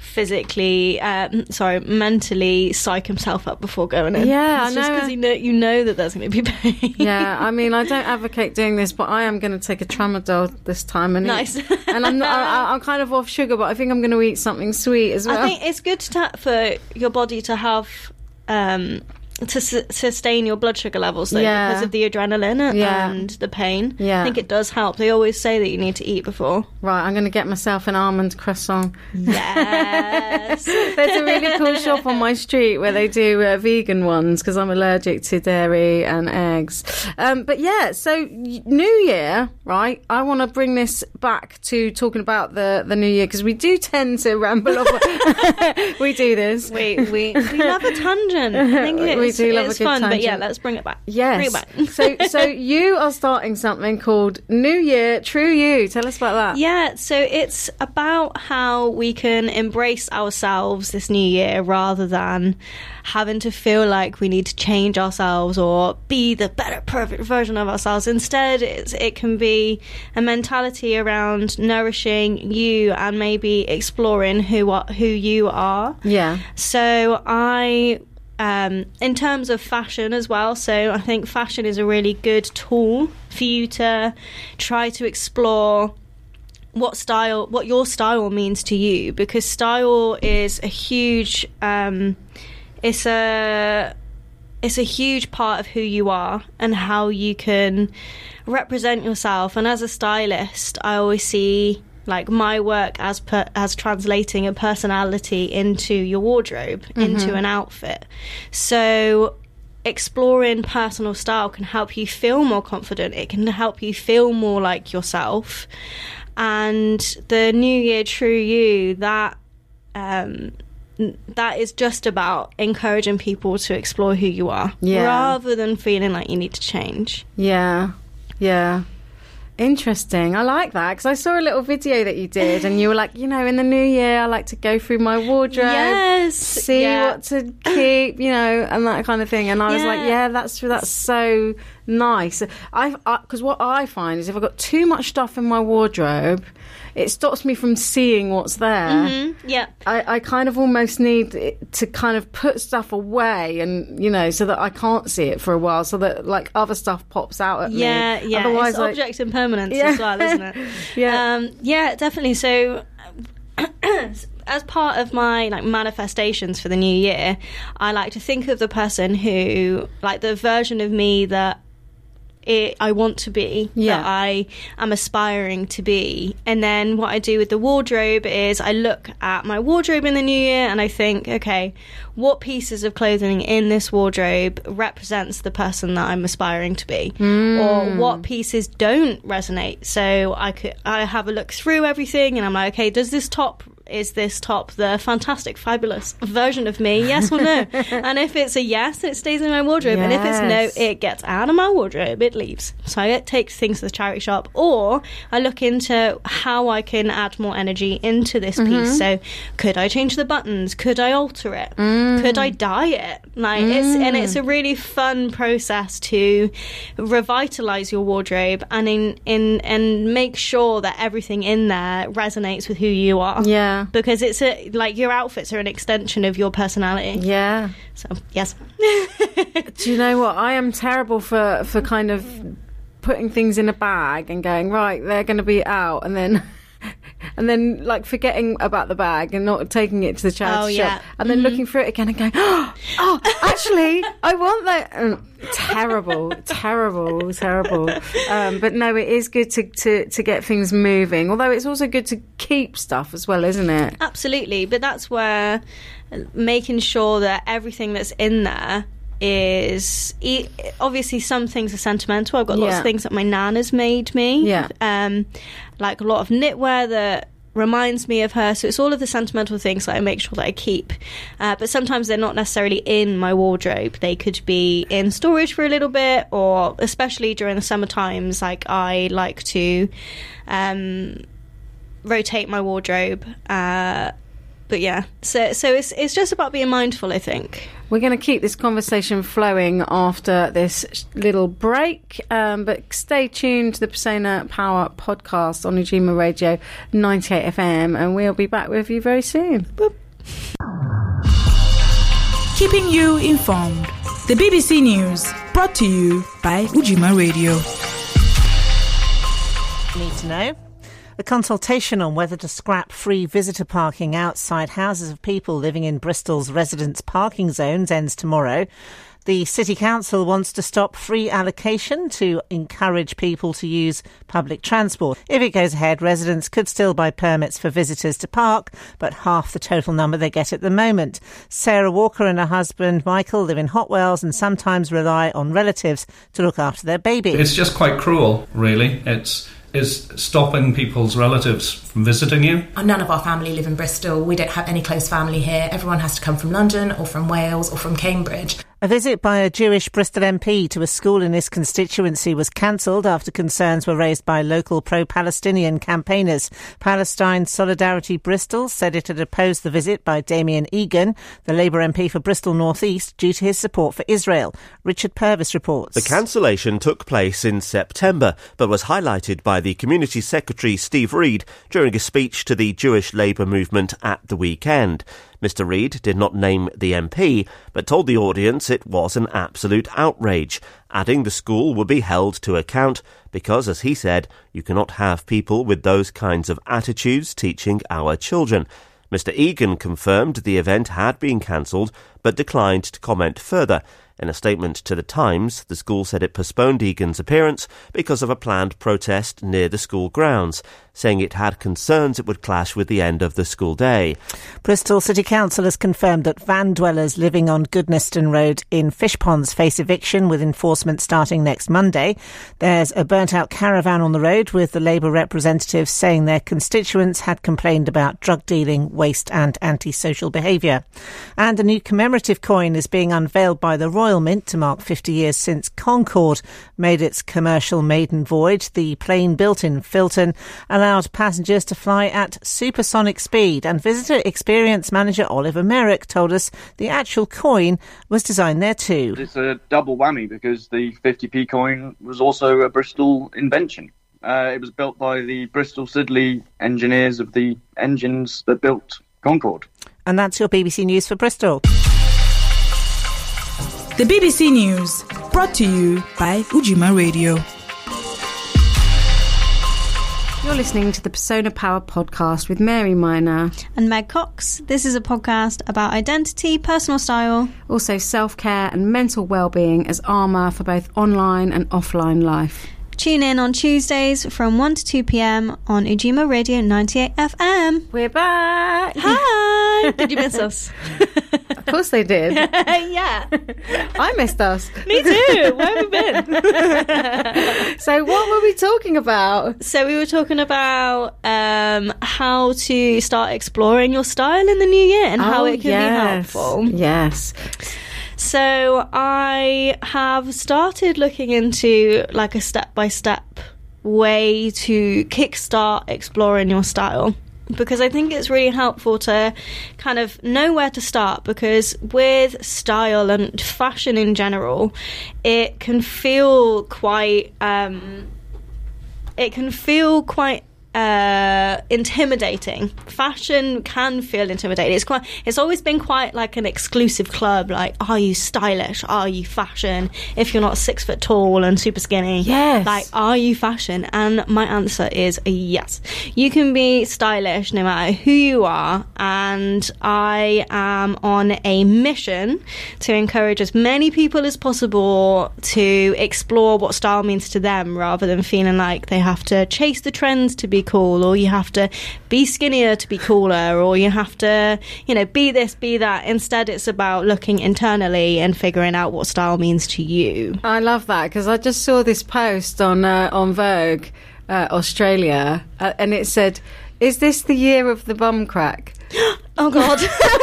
[SPEAKER 5] mentally psych himself up before going in.
[SPEAKER 6] Yeah,
[SPEAKER 5] it's
[SPEAKER 6] I
[SPEAKER 5] just
[SPEAKER 6] know.
[SPEAKER 5] because you know that there's going to be pain.
[SPEAKER 6] Yeah, I mean, I don't advocate doing this, but I am going to take a tramadol this time. And
[SPEAKER 5] Nice.
[SPEAKER 6] And I'm kind of off sugar, but I think I'm going to eat something sweet as well.
[SPEAKER 5] I think it's good for your body to have to sustain your blood sugar levels, though,
[SPEAKER 6] Yeah.
[SPEAKER 5] because of the adrenaline
[SPEAKER 6] Yeah.
[SPEAKER 5] and the pain.
[SPEAKER 6] Yeah.
[SPEAKER 5] I think it does help. They always say that you need to eat before.
[SPEAKER 6] Right, I'm going to get myself an almond croissant.
[SPEAKER 5] Yes.
[SPEAKER 6] There's a really cool shop on my street where they do vegan ones, because I'm allergic to dairy and eggs. But yeah, so New Year, right? I want to bring this back to talking about the New Year, because we do tend to ramble off. We do this.
[SPEAKER 5] we love a tangent. I think
[SPEAKER 6] We do love a
[SPEAKER 5] it's
[SPEAKER 6] good
[SPEAKER 5] fun, but yeah,
[SPEAKER 6] tangent.
[SPEAKER 5] let's bring it back.
[SPEAKER 6] Yes.
[SPEAKER 5] Bring it back.
[SPEAKER 6] So you are starting something called New Year, True You. Tell us about that.
[SPEAKER 5] Yeah, so it's about how we can embrace ourselves this new year rather than having to feel like we need to change ourselves or be the better, perfect version of ourselves. Instead, it can be a mentality around nourishing you and maybe exploring who you are.
[SPEAKER 6] Yeah.
[SPEAKER 5] So in terms of fashion as well, so I think fashion is a really good tool for you to try to explore what your style means to you, because style is a huge it's a huge part of who you are and how you can represent yourself. And as a stylist, I always see like my work as translating a personality into your wardrobe, into an outfit. So exploring personal style can help you feel more confident. It can help you feel more like yourself. And the New Year True You, that is just about encouraging people to explore who you are, rather than feeling like you need to change.
[SPEAKER 6] Yeah. Interesting. I like that, because I saw a little video that you did, and you were like, in the new year, I like to go through my wardrobe,
[SPEAKER 5] Yes,
[SPEAKER 6] see what to keep, and that kind of thing. And I was like, that's so nice. Because what I find is if I've got too much stuff in my wardrobe, it stops me from seeing what's there.
[SPEAKER 5] Yeah.
[SPEAKER 6] I kind of almost need to kind of put stuff away, and so that I can't see it for a while, so that like other stuff pops out at me.
[SPEAKER 5] Yeah.
[SPEAKER 6] Otherwise,
[SPEAKER 5] it's object impermanence as well, isn't it?
[SPEAKER 6] Yeah.
[SPEAKER 5] Definitely. So as part of my like manifestations for the new year, I like to think of the person who, like the version of me that I want to be, that I am aspiring to be. And then what I do with the wardrobe is I look at my wardrobe in the new year and I think, okay, what pieces of clothing in this wardrobe represents the person that I'm aspiring to be, or what pieces don't resonate. So I have a look through everything and I'm like, okay, is this top the fantastic, fabulous version of me? Yes or no? And if it's a yes, it stays in my wardrobe. And if it's no, it gets out of my wardrobe. It leaves. So I take things to the charity shop, or I look into how I can add more energy into this piece. So could I change the buttons? Could I alter it? Could I dye it? Like it's a really fun process to revitalize your wardrobe and make sure that everything in there resonates with who you are.
[SPEAKER 6] Yeah.
[SPEAKER 5] Because it's like your outfits are an extension of your personality.
[SPEAKER 6] Yeah.
[SPEAKER 5] So, yes.
[SPEAKER 6] Do you know what? I am terrible for kind of putting things in a bag and going, right, they're going to be out, and then and then like forgetting about the bag and not taking it to the charity shop, and then looking through it again and going, oh, actually, I want that. Terrible. But no, it is good to get things moving. Although it's also good to keep stuff as well, isn't it?
[SPEAKER 5] Absolutely. But that's where making sure that everything that's in there is obviously some things are sentimental. I've got lots of things that my nan has made me. Like a lot of knitwear that reminds me of her, so it's all of the sentimental things that I make sure that I keep, but sometimes they're not necessarily in my wardrobe. They could be in storage for a little bit, or especially during the summer times, like I like to rotate my wardrobe, but yeah, so it's just about being mindful, I think.
[SPEAKER 6] We're going to keep this conversation flowing after this little break, but stay tuned to the Persona Power podcast on Ujima Radio 98 FM, and we'll be back with you very soon. Boop.
[SPEAKER 7] Keeping you informed. The BBC News, brought to you by Ujima Radio.
[SPEAKER 8] Need to know? The consultation on whether to scrap free visitor parking outside houses of people living in Bristol's residents' parking zones ends tomorrow. The City Council wants to stop free allocation to encourage people to use public transport. If it goes ahead, residents could still buy permits for visitors to park, but half the total number they get at the moment. Sarah Walker and her husband Michael live in Hotwells and sometimes rely on relatives to look after their baby.
[SPEAKER 9] It's just quite cruel, really. Is stopping people's relatives from visiting you.
[SPEAKER 10] None of our family live in Bristol. We don't have any close family here. Everyone has to come from London or from Wales or from Cambridge.
[SPEAKER 8] A visit by a Jewish Bristol MP to a school in his constituency was cancelled after concerns were raised by local pro-Palestinian campaigners. Palestine Solidarity Bristol said it had opposed the visit by Damien Egan, the Labour MP for Bristol North East, due to his support for Israel. Richard Purvis reports.
[SPEAKER 11] The cancellation took place in September, but was highlighted by the Community Secretary Steve Reed during a speech to the Jewish Labour movement at the weekend. Mr. Reed did not name the MP, but told the audience it was an absolute outrage, adding the school would be held to account because, as he said, you cannot have people with those kinds of attitudes teaching our children. Mr. Egan confirmed the event had been cancelled, but declined to comment further. In a statement to The Times, the school said it postponed Egan's appearance because of a planned protest near the school grounds, saying it had concerns it would clash with the end of the school day.
[SPEAKER 8] Bristol City Council has confirmed that van dwellers living on Goodnestone Road in Fishponds face eviction with enforcement starting next Monday. There's a burnt-out caravan on the road with the Labour representatives saying their constituents had complained about drug dealing, waste and antisocial behaviour. And a new commemorative coin is being unveiled by the Royal Mint to mark 50 years since Concorde made its commercial maiden voyage. The plane built in Filton allowed passengers to fly at supersonic speed, and visitor experience manager Oliver Merrick told us the actual coin was designed there too.
[SPEAKER 12] It's a double whammy because the 50p coin was also a Bristol invention. It was built by the Bristol Siddeley engineers of the engines that built Concorde.
[SPEAKER 8] And that's your BBC News for Bristol.
[SPEAKER 7] The BBC News, brought to you by Ujima Radio.
[SPEAKER 6] You're listening to the Persona Power podcast with Mary Miner
[SPEAKER 5] and Meg Cox. This is a podcast about identity, personal style,
[SPEAKER 6] also self-care and mental well-being as armour for both online and offline life.
[SPEAKER 5] Tune in on Tuesdays from 1 to 2 p.m. on Ujima Radio 98 FM.
[SPEAKER 6] We're back.
[SPEAKER 5] Hi. Did you miss us?
[SPEAKER 6] Of course they did.
[SPEAKER 5] Yeah.
[SPEAKER 6] I missed us.
[SPEAKER 5] Me too. Where have we been?
[SPEAKER 6] So what were we talking about?
[SPEAKER 5] So we were talking about how to start exploring your style in the new year and how it can be helpful.
[SPEAKER 6] Yes.
[SPEAKER 5] So I have started looking into like a step-by-step way to kickstart exploring your style, because I think it's really helpful to kind of know where to start, because with style and fashion in general, it can feel quite intimidating. Fashion can feel intimidating. It's always been quite like an exclusive club. Like, are you stylish? Are you fashion? If you're not 6 foot tall and super skinny,
[SPEAKER 6] yes.
[SPEAKER 5] Like, are you fashion? And my answer is yes. You can be stylish no matter who you are. And I am on a mission to encourage as many people as possible to explore what style means to them, rather than feeling like they have to chase the trends to be cool, or you have to be skinnier to be cooler, or you have to, be this, be that. Instead, it's about looking internally and figuring out what style means to you.
[SPEAKER 6] I love that, because I just saw this post on Vogue Australia, and it said, "Is this the year of the bum crack?"
[SPEAKER 5] Oh God.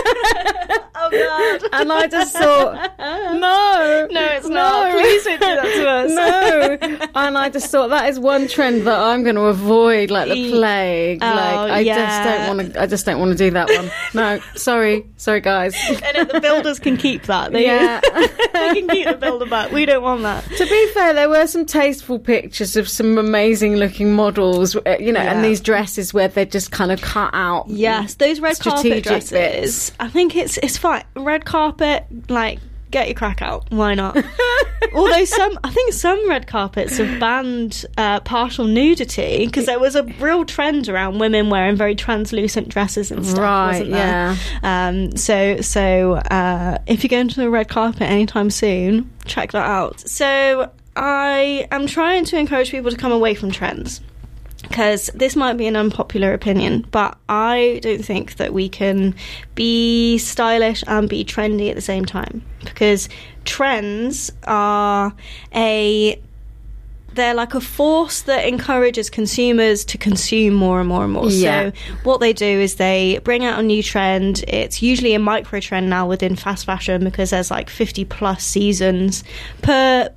[SPEAKER 5] Oh God.
[SPEAKER 6] And I just thought, no,
[SPEAKER 5] it's not. Please don't do that to us.
[SPEAKER 6] No. And I just thought, that is one trend that I'm going to avoid like the plague. I just don't want to do that one. No, sorry guys.
[SPEAKER 5] And the builders can keep that. They can keep the builder back. We don't want that.
[SPEAKER 6] To be fair, there were some tasteful pictures of some amazing looking models, and these dresses where they're just kind of cut out.
[SPEAKER 5] Yes, those red carpet dresses.
[SPEAKER 6] Bits.
[SPEAKER 5] I think it's fine. Red carpet, like, get your crack out. Why not? Although I think some red carpets have banned partial nudity, because there was a real trend around women wearing very translucent dresses and stuff.
[SPEAKER 6] Right,
[SPEAKER 5] wasn't there? So if you're going to the red carpet anytime soon, check that out. So I am trying to encourage people to come away from trends, because this might be an unpopular opinion, but I don't think that we can be stylish and be trendy at the same time, because trends are they're like a force that encourages consumers to consume more and more and more.
[SPEAKER 6] Yeah.
[SPEAKER 5] So what they do is they bring out a new trend. It's usually a micro trend now within fast fashion, because there's like 50 plus seasons per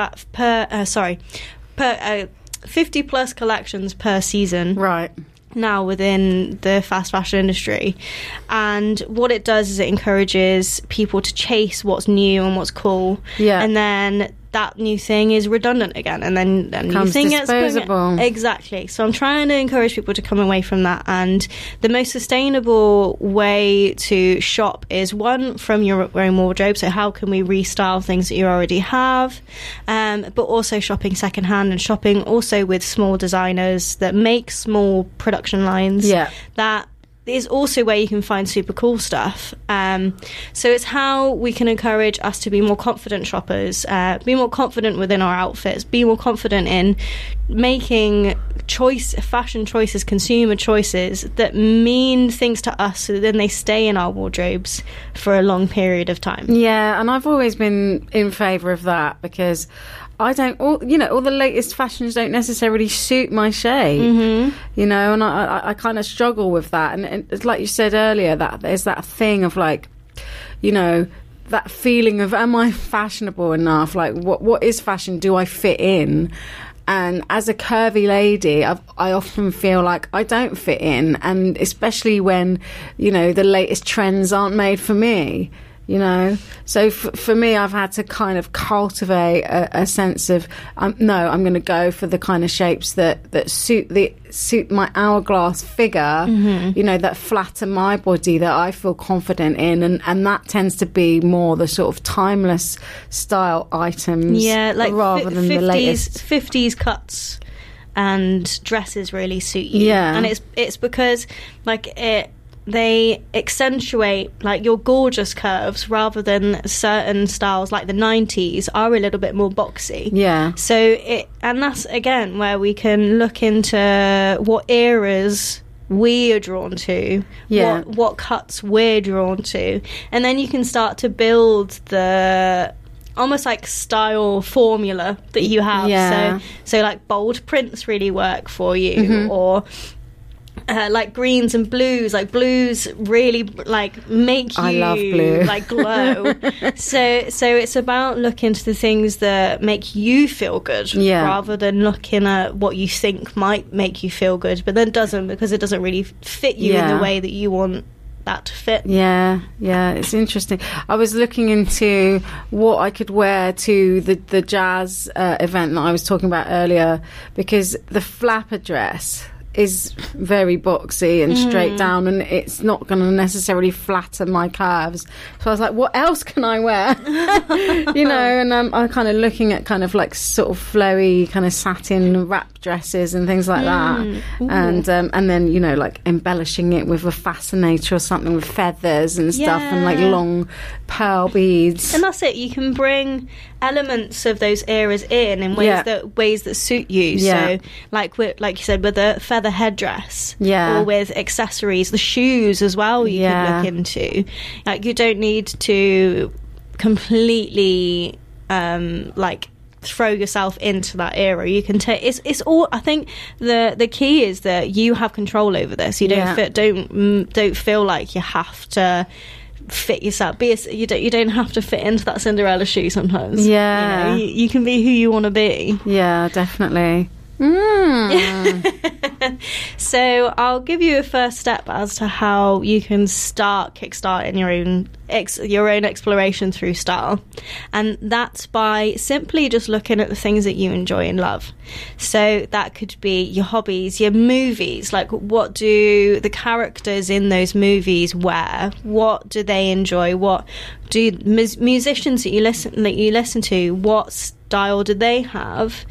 [SPEAKER 5] 50 plus collections per season.
[SPEAKER 6] Right.
[SPEAKER 5] Now within the fast fashion industry. And what it does is it encourages people to chase what's new and what's cool.
[SPEAKER 6] Yeah.
[SPEAKER 5] And then that new thing is redundant again, and then a new thing gets
[SPEAKER 6] disposable.
[SPEAKER 5] Exactly. So I'm trying to encourage people to come away from that, and the most sustainable way to shop is one, from your own wardrobe. So how can we restyle things that you already have, but also shopping secondhand, and shopping also with small designers that make small production lines.
[SPEAKER 6] Yeah.
[SPEAKER 5] That is also where you can find super cool stuff. So it's how we can encourage us to be more confident shoppers, be more confident within our outfits, be more confident in making fashion choices, consumer choices that mean things to us, so that then they stay in our wardrobes for a long period of time.
[SPEAKER 6] Yeah, and I've always been in favour of that, because all the latest fashions don't necessarily suit my shape, and I kind of struggle with that. And it's like you said earlier, that there's that thing of like, that feeling of, am I fashionable enough? Like, what is fashion? Do I fit in? And as a curvy lady, I often feel like I don't fit in, and especially when, the latest trends aren't made for me. So for me, I've had to kind of cultivate a sense of I'm going to go for the kind of shapes that suit my hourglass figure, that flatter my body, that I feel confident in, and that tends to be more the sort of timeless style items,
[SPEAKER 5] like
[SPEAKER 6] rather than the latest
[SPEAKER 5] 50s cuts and dresses really suit you.
[SPEAKER 6] Yeah,
[SPEAKER 5] and it's because they accentuate like your gorgeous curves, rather than certain styles like the 90s are a little bit more boxy.
[SPEAKER 6] Yeah.
[SPEAKER 5] So and that's again where we can look into what eras we are drawn to, what cuts we're drawn to, and then you can start to build the almost like style formula that you have.
[SPEAKER 6] Yeah.
[SPEAKER 5] So like bold prints really work for you, or like greens and blues. Like blues really like make you,
[SPEAKER 6] I love blue,
[SPEAKER 5] like glow. so it's about looking to the things that make you feel good, rather than looking at what you think might make you feel good, but then doesn't, because it doesn't really fit you in the way that you want that to fit.
[SPEAKER 6] Yeah, it's interesting. I was looking into what I could wear to the jazz event that I was talking about earlier, because the flapper dress is very boxy and straight down, and it's not going to necessarily flatten my curves. So I was like, what else can I wear? You know, and I'm kind of looking at kind of like sort of flowy kind of satin wrap dresses and things like that. And then, you know, like embellishing it with a fascinator or something with feathers and stuff and like long pearl beads.
[SPEAKER 5] And that's it. You can bring elements of those eras in ways that suit you. So like you said, with a feather headdress or with accessories, the shoes as well you can look into. Like, you don't need to completely like throw yourself into that era. You can take it's all. I think the key is that you have control over this. You don't feel like you have to fit yourself. You don't have to fit into that Cinderella shoe sometimes.
[SPEAKER 6] Yeah,
[SPEAKER 5] you can be who you want to be.
[SPEAKER 6] Yeah, definitely.
[SPEAKER 5] So I'll give you a first step as to how you can start kickstarting your own exploration through style, and that's by simply just looking at the things that you enjoy and love. So that could be your hobbies, your movies, like what do the characters in those movies wear, what do they enjoy, what do musicians that you listen to, what style do they have,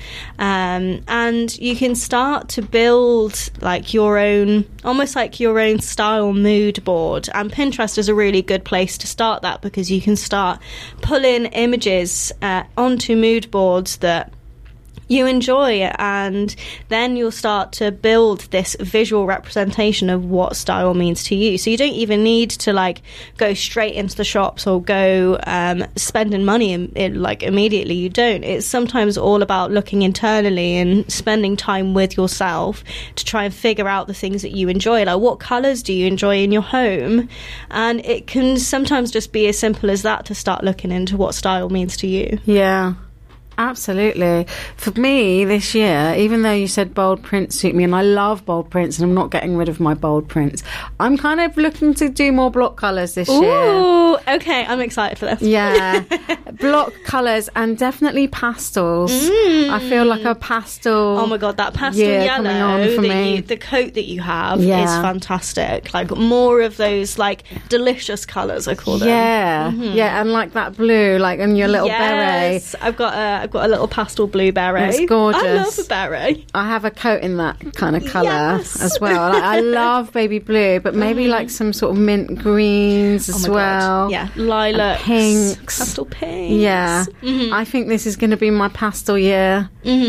[SPEAKER 5] and you can start to build like your own style mood board. And Pinterest is a really good place to start that, because you can start pulling images onto mood boards that you enjoy, and then you'll start to build this visual representation of what style means to you. So you don't even need to like go straight into the shops or go spending money like immediately. You don't. It's sometimes all about looking internally and spending time with yourself to try and figure out the things that you enjoy. Like, what colours do you enjoy in your home? And it can sometimes just be as simple as that, to start looking into what style means to you.
[SPEAKER 6] Yeah. Absolutely. For me this year, even though you said bold prints suit me, and I love bold prints and I'm not getting rid of my bold prints, I'm kind of looking to do more block colours this year.
[SPEAKER 5] Ooh, okay, I'm excited for this.
[SPEAKER 6] Yeah. Block colours and definitely pastels. I feel like a pastel.
[SPEAKER 5] Oh my god, that pastel yellow, the coat that you have is fantastic. Like, more of those like delicious colours, I call them.
[SPEAKER 6] Yeah. Yeah, and like that blue, like, and your little beret.
[SPEAKER 5] I've got a little pastel blue beret.
[SPEAKER 6] It's gorgeous.
[SPEAKER 5] I love a beret.
[SPEAKER 6] I have a coat in that kind of colour as well. Like, I love baby blue, but maybe like some sort of mint greens as well.
[SPEAKER 5] God. Yeah, lilacs,
[SPEAKER 6] pinks,
[SPEAKER 5] pastel pinks.
[SPEAKER 6] Yeah, I think this is going to be my pastel year.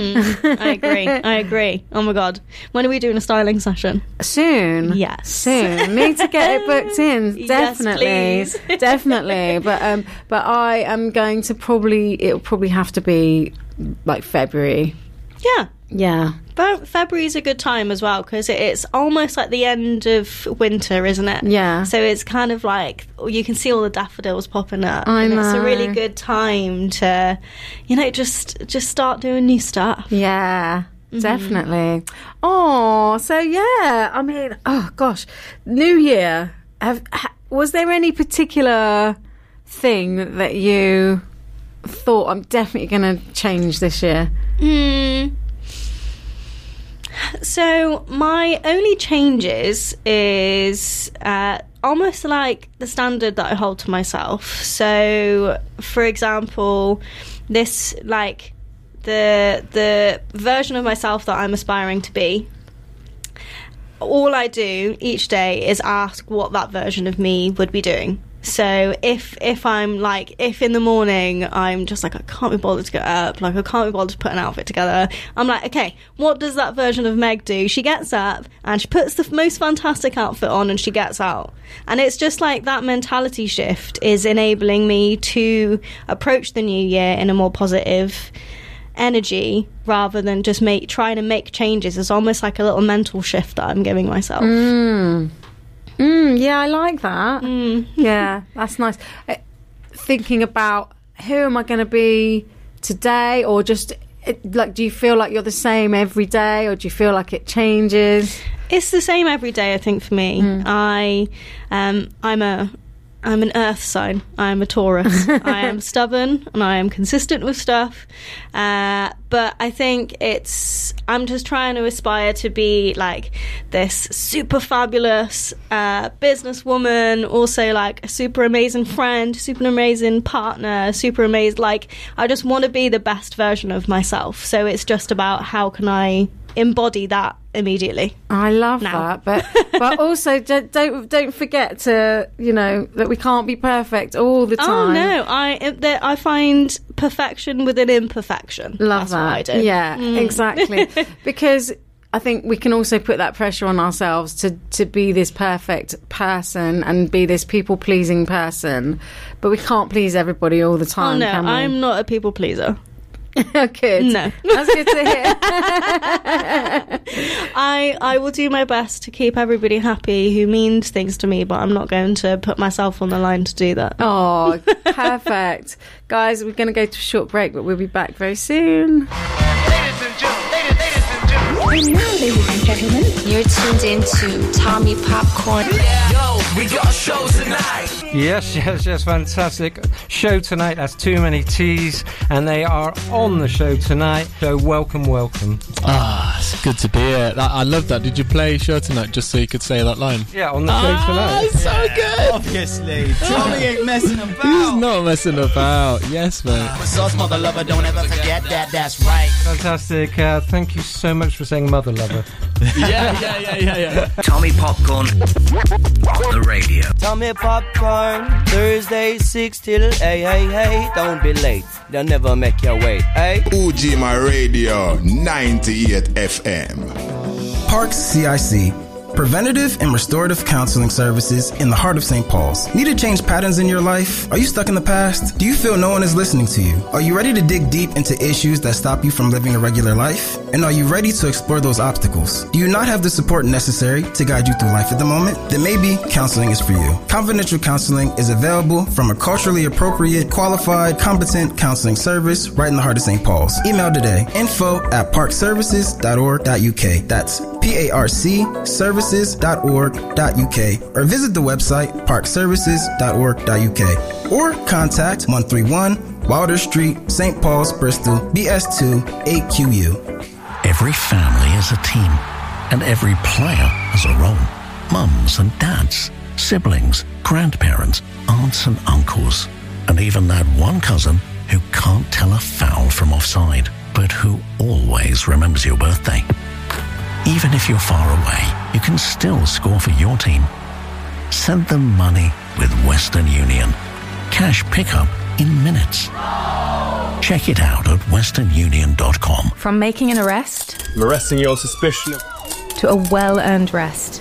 [SPEAKER 5] I agree. Oh my god, when are we doing a styling session?
[SPEAKER 6] Soon.
[SPEAKER 5] Yes,
[SPEAKER 6] soon. Need to get it booked in. Definitely,
[SPEAKER 5] yes,
[SPEAKER 6] definitely. But I am going to it'll probably have to be like February. Yeah.
[SPEAKER 5] But February is a good time as well, because it's almost like the end of winter, isn't it?
[SPEAKER 6] Yeah.
[SPEAKER 5] So it's kind of like you can see all the daffodils popping up.
[SPEAKER 6] I know.
[SPEAKER 5] It's a really good time to, just start doing new stuff.
[SPEAKER 6] Yeah. Definitely. Oh, so yeah. I mean, oh gosh, New Year. Was there any particular thing that you thought, I'm definitely going to change this year?
[SPEAKER 5] So my only changes is almost like the standard that I hold to myself. So, for example, this, like, the version of myself that I'm aspiring to be, all I do each day is ask what that version of me would be doing. So if I'm like, if in the morning I'm just like, I can't be bothered to get up, like I can't be bothered to put an outfit together, I'm like, okay, what does that version of Meg do? She gets up and she puts the most fantastic outfit on and she gets out. And it's just like that mentality shift is enabling me to approach the new year in a more positive energy, rather than just trying to make changes. It's almost like a little mental shift that I'm giving myself.
[SPEAKER 6] Yeah, I like that. Yeah, that's nice. Thinking about who am I going to be today, or just like, do you feel like you're the same every day, or do you feel like it changes?
[SPEAKER 5] It's the same every day, I think, for me. I'm an earth sign. I'm a Taurus. I am stubborn and I am consistent with stuff. But I think it's I'm just trying to aspire to be like this super fabulous businesswoman, also like a super amazing friend, super amazing partner, super amazing, like I just want to be the best version of myself. So it's just about how can I embody that immediately.
[SPEAKER 6] I love that, but also don't forget to, you know, that we can't be perfect all the time.
[SPEAKER 5] Oh no, I find perfection within imperfection.
[SPEAKER 6] Love
[SPEAKER 5] That's
[SPEAKER 6] that.
[SPEAKER 5] what I do.
[SPEAKER 6] Yeah, exactly. Because I think we can also put that pressure on ourselves to be this perfect person and be this people-pleasing person, but we can't please everybody all the time.
[SPEAKER 5] Oh no,
[SPEAKER 6] can we?
[SPEAKER 5] I'm not a people pleaser.
[SPEAKER 6] Good.
[SPEAKER 5] No.
[SPEAKER 6] That's good to hear.
[SPEAKER 5] I will do my best to keep everybody happy who means things to me, but I'm not going to put myself on the line to do that.
[SPEAKER 6] Oh, perfect. Guys, we're going to go to a short break, but we'll be back very soon.
[SPEAKER 13] And now, ladies and gentlemen, you're tuned into Tommy Popcorn.
[SPEAKER 2] Yo, we got a show tonight.
[SPEAKER 14] Yes, fantastic show tonight. That's Too Many T's, and they are on the show tonight. So welcome.
[SPEAKER 15] It's good to be here. I love that. Did you play show tonight just so you could say that line?
[SPEAKER 14] Yeah, on the show tonight.
[SPEAKER 15] So good.
[SPEAKER 16] Obviously, Tommy ain't messing about.
[SPEAKER 15] He's not messing about. Yes, mate.
[SPEAKER 16] Sauce mother lover, don't ever forget that. That's right.
[SPEAKER 14] Fantastic. Thank you so much for saying mother lover.
[SPEAKER 15] Yeah.
[SPEAKER 2] Tommy Popcorn on the radio.
[SPEAKER 17] Tommy Popcorn, Thursday 6 till 8, hey, don't be late, they'll never make you wait, hey.
[SPEAKER 1] OG My Radio 98 FM.
[SPEAKER 18] Parks CIC. Preventative and restorative counseling services in the heart of St. Paul's. Need to change patterns in your life? Are you stuck in the past? Do you feel no one is listening to you? Are you ready to dig deep into issues that stop you from living a regular life? And are you ready to explore those obstacles? Do you not have the support necessary to guide you through life at the moment? Then maybe counseling is for you. Confidential counseling is available from a culturally appropriate, qualified, competent counseling service right in the heart of St. Paul's. Email today, info@parkservices.org.uk. That's PARC services.org.uk, or visit the website parkservices.org.uk, or contact 131 Wilder Street, St. Paul's, Bristol, BS2 8QU.
[SPEAKER 19] Every family is a team, and every player has a role. Mums and dads, siblings, grandparents, aunts and uncles, and even that one cousin who can't tell a foul from offside, but who always remembers your birthday. Even if you're far away, you can still score for your team. Send them money with Western Union. Cash pickup in minutes. Check it out at westernunion.com.
[SPEAKER 20] From making an arrest,
[SPEAKER 21] arresting you on suspicion
[SPEAKER 20] to a well-earned rest.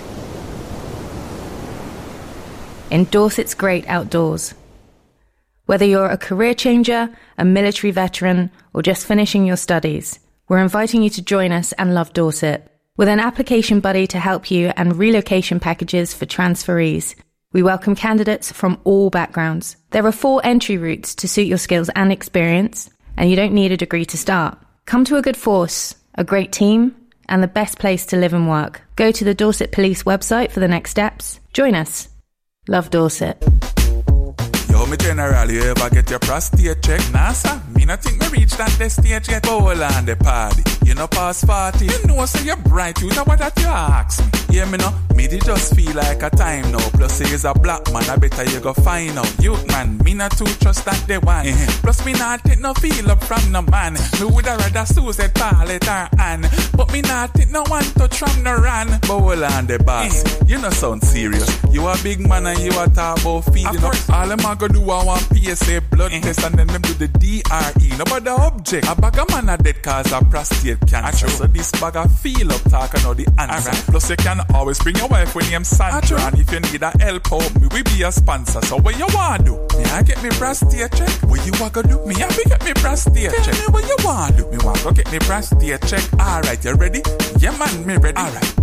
[SPEAKER 20] In Dorset's great outdoors. Whether you're a career changer, a military veteran, or just finishing your studies, we're inviting you to join us and love Dorset. With an application buddy to help you and relocation packages for transferees, we welcome candidates from all backgrounds. There are 4 entry routes to suit your skills and experience, and you don't need a degree to start. Come to a good force, a great team, and the best place to live and work. Go to the Dorset Police website for the next steps. Join us. Love Dorset.
[SPEAKER 22] Yo, me general, you ever get your prostate check? NASA, me not think me reach that stage yet. Bowl on the party, you know past 40. You know so you're bright, you know what that you ask me. Yeah, me know, me did just feel like a time now. Plus he is a black man, I better you go find out. Youth man, me not too trust that they want. Plus me not take no feel up from no man. Me woulda rather Susan Parlet or Ann. But me not take no one touch from no ran. Bowl on the boss, you know sound serious. You a big man and you a talk about feeding up. All them a go do a one PSA blood test and then them do the DRE. No but the object. A bag of man a dead cause of prostate cancer. So this bag a feel up talk and know the answer. Plus you can always bring your wife when name Sandra. And if you need a help out, me we be a sponsor. So what you want do? Me I get me prostate check. What you want to do? Me I be get me prostate check. Tell me what you want do? Me want to get me prostate check. Alright, you ready? Yeah man, me ready. Alright.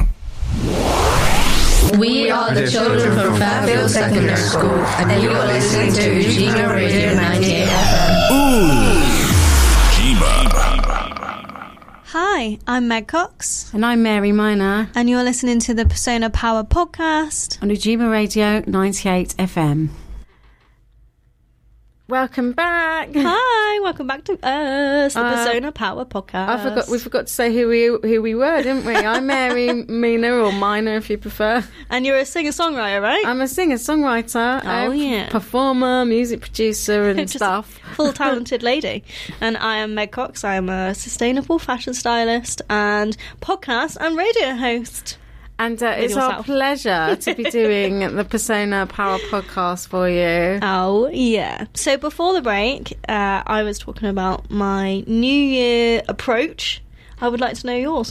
[SPEAKER 13] We are the children from Fairfield Secondary School, and you are listening to Ujima Radio 98 FM.
[SPEAKER 5] Hi, I'm Meg Cox.
[SPEAKER 6] And I'm Mary Minor.
[SPEAKER 5] And you're listening to the Persona Power podcast
[SPEAKER 6] on Ujima Radio 98 FM. Welcome back.
[SPEAKER 5] Hi, welcome back to us, the Persona Power Podcast.
[SPEAKER 6] We forgot to say who we were, didn't we? I'm Mary, Mina, or Mina if you prefer.
[SPEAKER 5] And you're a singer-songwriter, right?
[SPEAKER 6] I'm a singer-songwriter. Performer, music producer and stuff.
[SPEAKER 5] Full talented lady. And I am Meg Cox. I am a sustainable fashion stylist and podcast and radio host.
[SPEAKER 6] And it's our pleasure to be doing the Persona Power Podcast for you.
[SPEAKER 5] Oh, yeah. So before the break, I was talking about my New Year approach. I would like to know yours.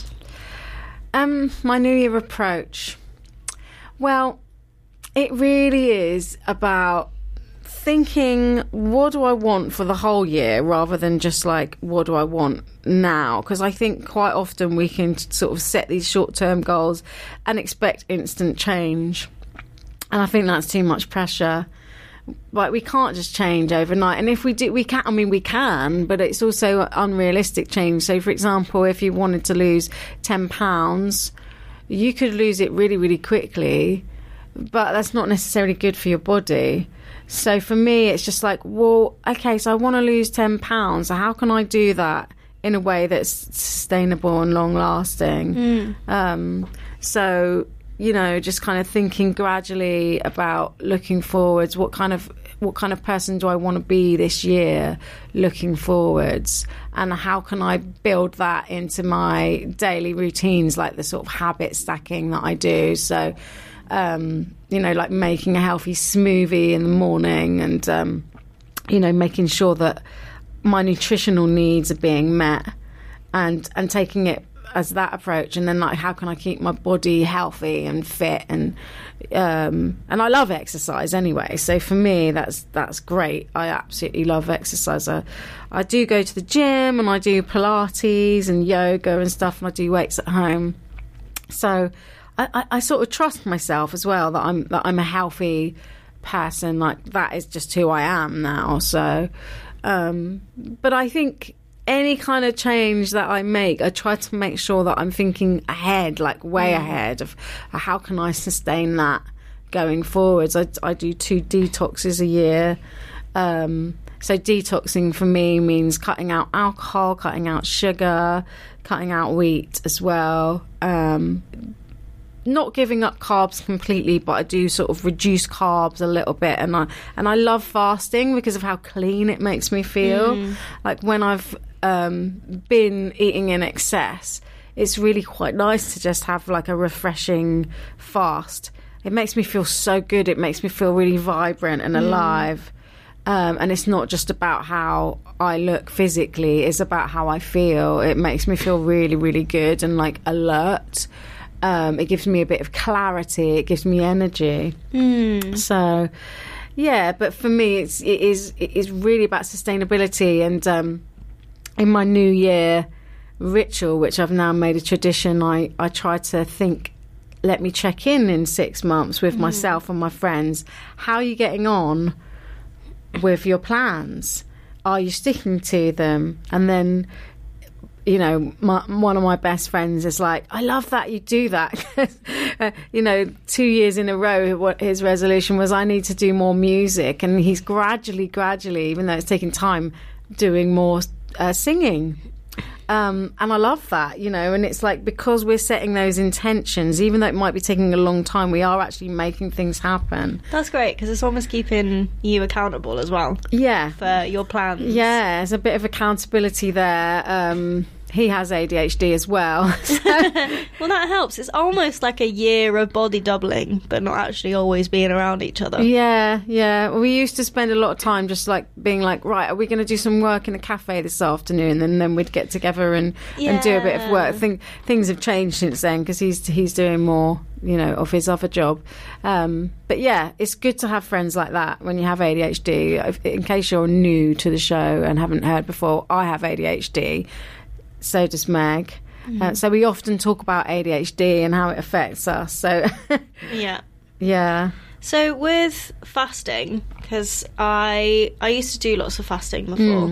[SPEAKER 6] My New Year approach. Well, it really is about thinking, what do I want for the whole year rather than just like, what do I want now? Because I think quite often we can sort of set these short-term goals and expect instant change. And I think that's too much pressure. Like, we can't just change overnight. And if we do, we can, but it's also unrealistic change. So, for example, if you wanted to lose £10, you could lose it really, really quickly, but that's not necessarily good for your body. So for me, it's just like, well, okay, so I want to lose £10. So how can I do that in a way that's sustainable and long-lasting? So, you know, just kind of thinking gradually about looking forwards. What kind of person do I want to be this year looking forwards? And how can I build that into my daily routines, like the sort of habit stacking that I do? So, you know, like making a healthy smoothie in the morning and, you know, making sure that my nutritional needs are being met and taking it as that approach. And then, like, how can I keep my body healthy and fit? And I love exercise anyway. So for me, that's great. I absolutely love exercise. I do go to the gym and I do Pilates and yoga and stuff, and I do weights at home. So I sort of trust myself as well that I'm a healthy person. Like, that is just who I am now. So, but I think any kind of change that I make, I try to make sure that I'm thinking ahead, like way ahead of how can I sustain that going forwards. I do 2 detoxes a year. So detoxing for me means cutting out alcohol, cutting out sugar, cutting out wheat as well. Not giving up carbs completely, but I do sort of reduce carbs a little bit, and I love fasting because of how clean it makes me feel. Like when I've been eating in excess, it's really quite nice to just have like a refreshing fast. It makes me feel so good. It makes me feel really vibrant and alive. And it's not just about how I look physically, it's about how I feel. It makes me feel really, really good and like alert. It gives me a bit of clarity. It gives me energy. So, yeah. But for me, it is really about sustainability. And in my New Year ritual, which I've now made a tradition, I try to think. Let me check in 6 months with myself and my friends. How are you getting on with your plans? Are you sticking to them? And then, you know, one of my best friends is like, I love that you do that. You know, 2 years in a row, what his resolution was, I need to do more music. And he's gradually, even though it's taking time, doing more singing. And I love that, you know, and it's like, because we're setting those intentions, even though it might be taking a long time, we are actually making things happen.
[SPEAKER 5] That's great, because it's almost keeping you accountable as well.
[SPEAKER 6] Yeah.
[SPEAKER 5] For your plans.
[SPEAKER 6] Yeah, there's a bit of accountability there. He has ADHD as well.
[SPEAKER 5] Well, that helps. It's almost like a year of body doubling, but not actually always being around each other.
[SPEAKER 6] Yeah. Well, we used to spend a lot of time just like being like, right, are we going to do some work in a cafe this afternoon? And then we'd get together and do a bit of work. Things have changed since then because he's doing more, you know, of his other job. But yeah, it's good to have friends like that when you have ADHD. In case you're new to the show and haven't heard before, I have ADHD. So does Meg. So we often talk about ADHD and how it affects us. So yeah. So
[SPEAKER 5] with fasting, because I used to do lots of fasting before,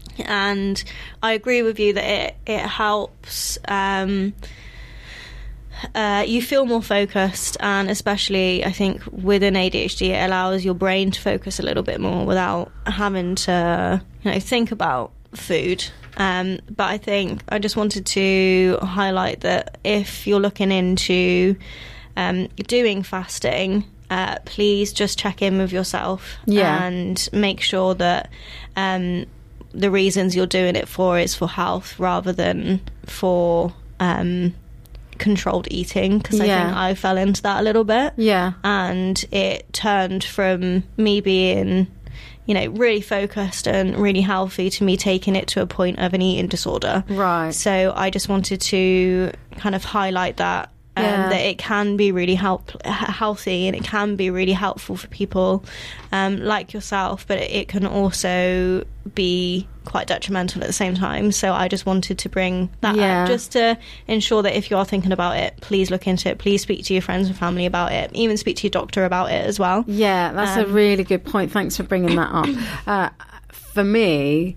[SPEAKER 5] and I agree with you that it helps you feel more focused, and especially I think within ADHD it allows your brain to focus a little bit more without having to think about food. But I think I just wanted to highlight that if you're looking into doing fasting, please just check in with yourself and make sure that the reasons you're doing it for is for health rather than for controlled eating, because I think I fell into that a little bit, and it turned from me being really focused and really healthy to me taking it to a point of an eating disorder.
[SPEAKER 6] Right.
[SPEAKER 5] So I just wanted to kind of highlight that that it can be really healthy, and it can be really helpful for people like yourself, but it can also be quite detrimental at the same time. So I just wanted to bring that up, just to ensure that if you are thinking about it, please look into it, please speak to your friends and family about it, even speak to your doctor about it as well.
[SPEAKER 6] Yeah, that's a really good point. Thanks for bringing that up. For me,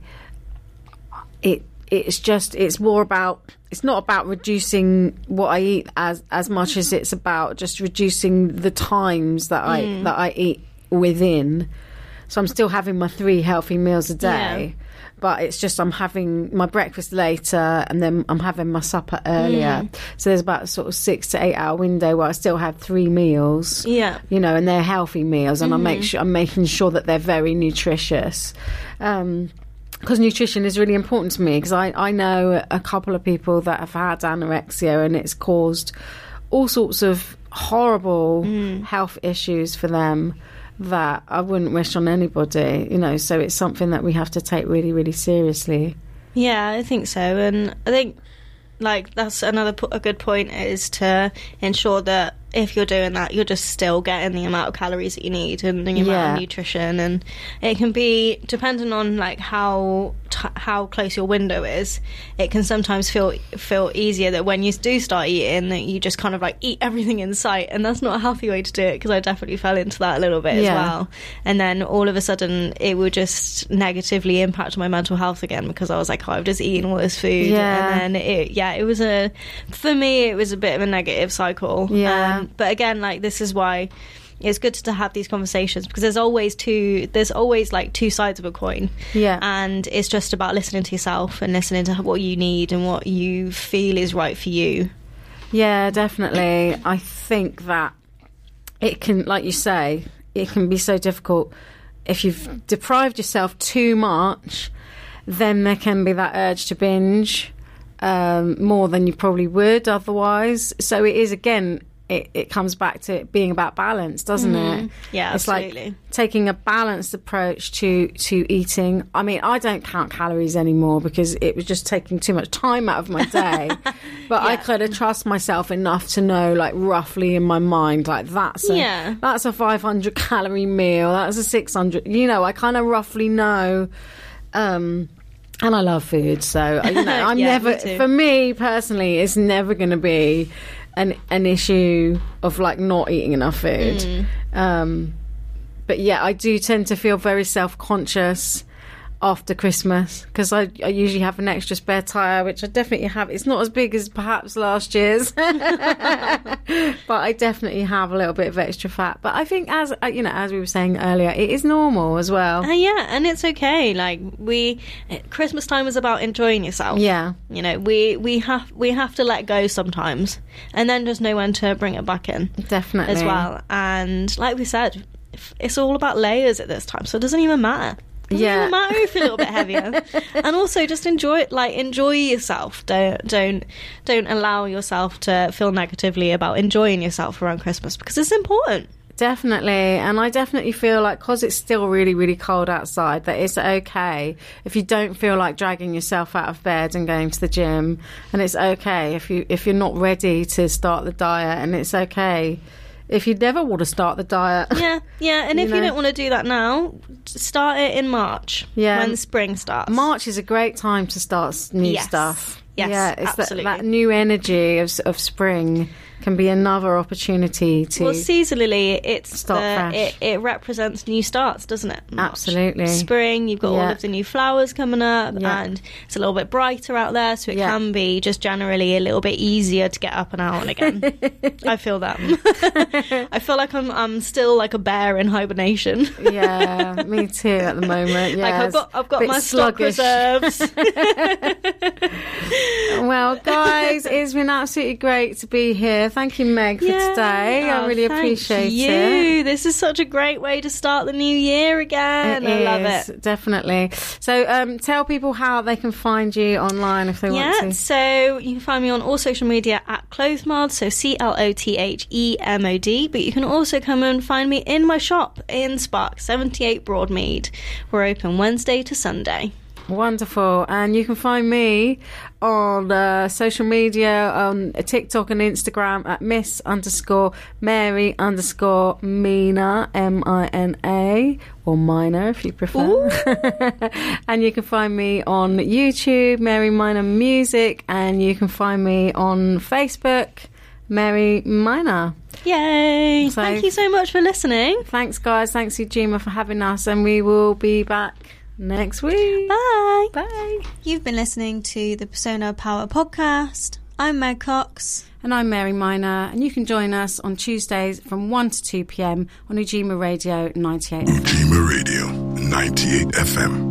[SPEAKER 6] it's more about, it's not about reducing what I eat as much as it's about just reducing the times that I eat within. So I'm still having my 3 healthy meals a day, but it's just I'm having my breakfast later and then I'm having my supper earlier. So there's about a sort of 6 to 8 hour window where I still have 3 meals. And they're healthy meals, and I'm making sure that they're very nutritious. Because nutrition is really important to me, because I know a couple of people that have had anorexia and it's caused all sorts of horrible health issues for them that I wouldn't wish on anybody, so it's something that we have to take really, really seriously.
[SPEAKER 5] Yeah, I think so. And I think that's a good point, is to ensure that if you're doing that, you're just still getting the amount of calories that you need and the amount of nutrition. And it can be, depending on how close your window is, it can sometimes feel easier that when you do start eating, that you just kind of eat everything in sight, and that's not a healthy way to do it, because I definitely fell into that a little bit as well. And then all of a sudden it would just negatively impact my mental health again, because I was like, I've just eaten all this food, and then it was for me it was a bit of a negative cycle. But again, this is why it's good to have these conversations, because there's always two sides of a coin. And it's just about listening to yourself and listening to what you need and what you feel is right for you.
[SPEAKER 6] Yeah, definitely. I think that it can, like you say, it can be so difficult if you've deprived yourself too much. Then there can be that urge to binge more than you probably would otherwise. So it is, again, it comes back to it being about balance, doesn't it?
[SPEAKER 5] Yeah,
[SPEAKER 6] it's
[SPEAKER 5] absolutely.
[SPEAKER 6] Like taking a balanced approach to eating. I mean, I don't count calories anymore because it was just taking too much time out of my day. But I kind of trust myself enough to know, roughly in my mind, that's a 500 calorie meal, that's a 600. I kind of roughly know. And I love food, so I'm never. For me personally, it's never going to be an issue of not eating enough food. But I do tend to feel very self-conscious after Christmas, because I usually have an extra spare tyre, which I definitely have. It's not as big as perhaps last year's, but I definitely have a little bit of extra fat. But I think, as we were saying earlier, it is normal as well.
[SPEAKER 5] And it's okay. Christmas time is about enjoying yourself. We have to let go sometimes, and then just know when to bring it back in.
[SPEAKER 6] Definitely
[SPEAKER 5] as well. And like we said, it's all about layers at this time, so it doesn't even matter. Doesn't even matter if you're a little bit heavier. And also just enjoy yourself. Don't allow yourself to feel negatively about enjoying yourself around Christmas, because it's important.
[SPEAKER 6] Definitely. And I definitely feel because it's still really, really cold outside, that it's okay if you don't feel like dragging yourself out of bed and going to the gym, and it's okay if you're not ready to start the diet, and it's okay if you never want to start the diet.
[SPEAKER 5] And if you don't want to do that now, start it in March, when spring starts.
[SPEAKER 6] March is a great time to start new stuff.
[SPEAKER 5] Yes,
[SPEAKER 6] yeah, it's
[SPEAKER 5] absolutely.
[SPEAKER 6] that new energy of spring can be another opportunity to.
[SPEAKER 5] Well, seasonally,
[SPEAKER 6] start fresh.
[SPEAKER 5] It represents new starts, doesn't it? March.
[SPEAKER 6] Absolutely.
[SPEAKER 5] Spring, you've got all of the new flowers coming up, and it's a little bit brighter out there, so it can be just generally a little bit easier to get up and out again. I feel that. I feel like I'm still like a bear in hibernation.
[SPEAKER 6] Yeah, me too at the moment. Yeah,
[SPEAKER 5] like I've got my stock reserves.
[SPEAKER 6] Well, guys, it's been absolutely great to be here. Thank you, Meg, for today. I really appreciate it.
[SPEAKER 5] This is such a great way to start the new year again. I love it.
[SPEAKER 6] Definitely. So tell people how they can find you online if they want to.
[SPEAKER 5] So you can find me on all social media at Clothemod, so CLOTHEMOD, but you can also come and find me in my shop in Spark, 78 Broadmead. We're open Wednesday to Sunday.
[SPEAKER 6] Wonderful. And you can find me on social media, on TikTok and Instagram at Miss_Mary_Mina, MINA, or Mina if you prefer. And you can find me on YouTube, Mary Mina Music, and you can find me on Facebook, Mary Mina.
[SPEAKER 5] Yay! Thank you so much for listening.
[SPEAKER 6] Thanks, guys. Thanks, Ujima, for having us, and we will be back next week.
[SPEAKER 5] Bye.
[SPEAKER 6] Bye.
[SPEAKER 3] You've been listening to the Persona Power podcast. I'm Meg Cox.
[SPEAKER 6] And I'm Mary Mina. And you can join us on Tuesdays from 1 to 2 p.m. on Ujima Radio 98 FM.
[SPEAKER 1] Ujima Radio 98 FM.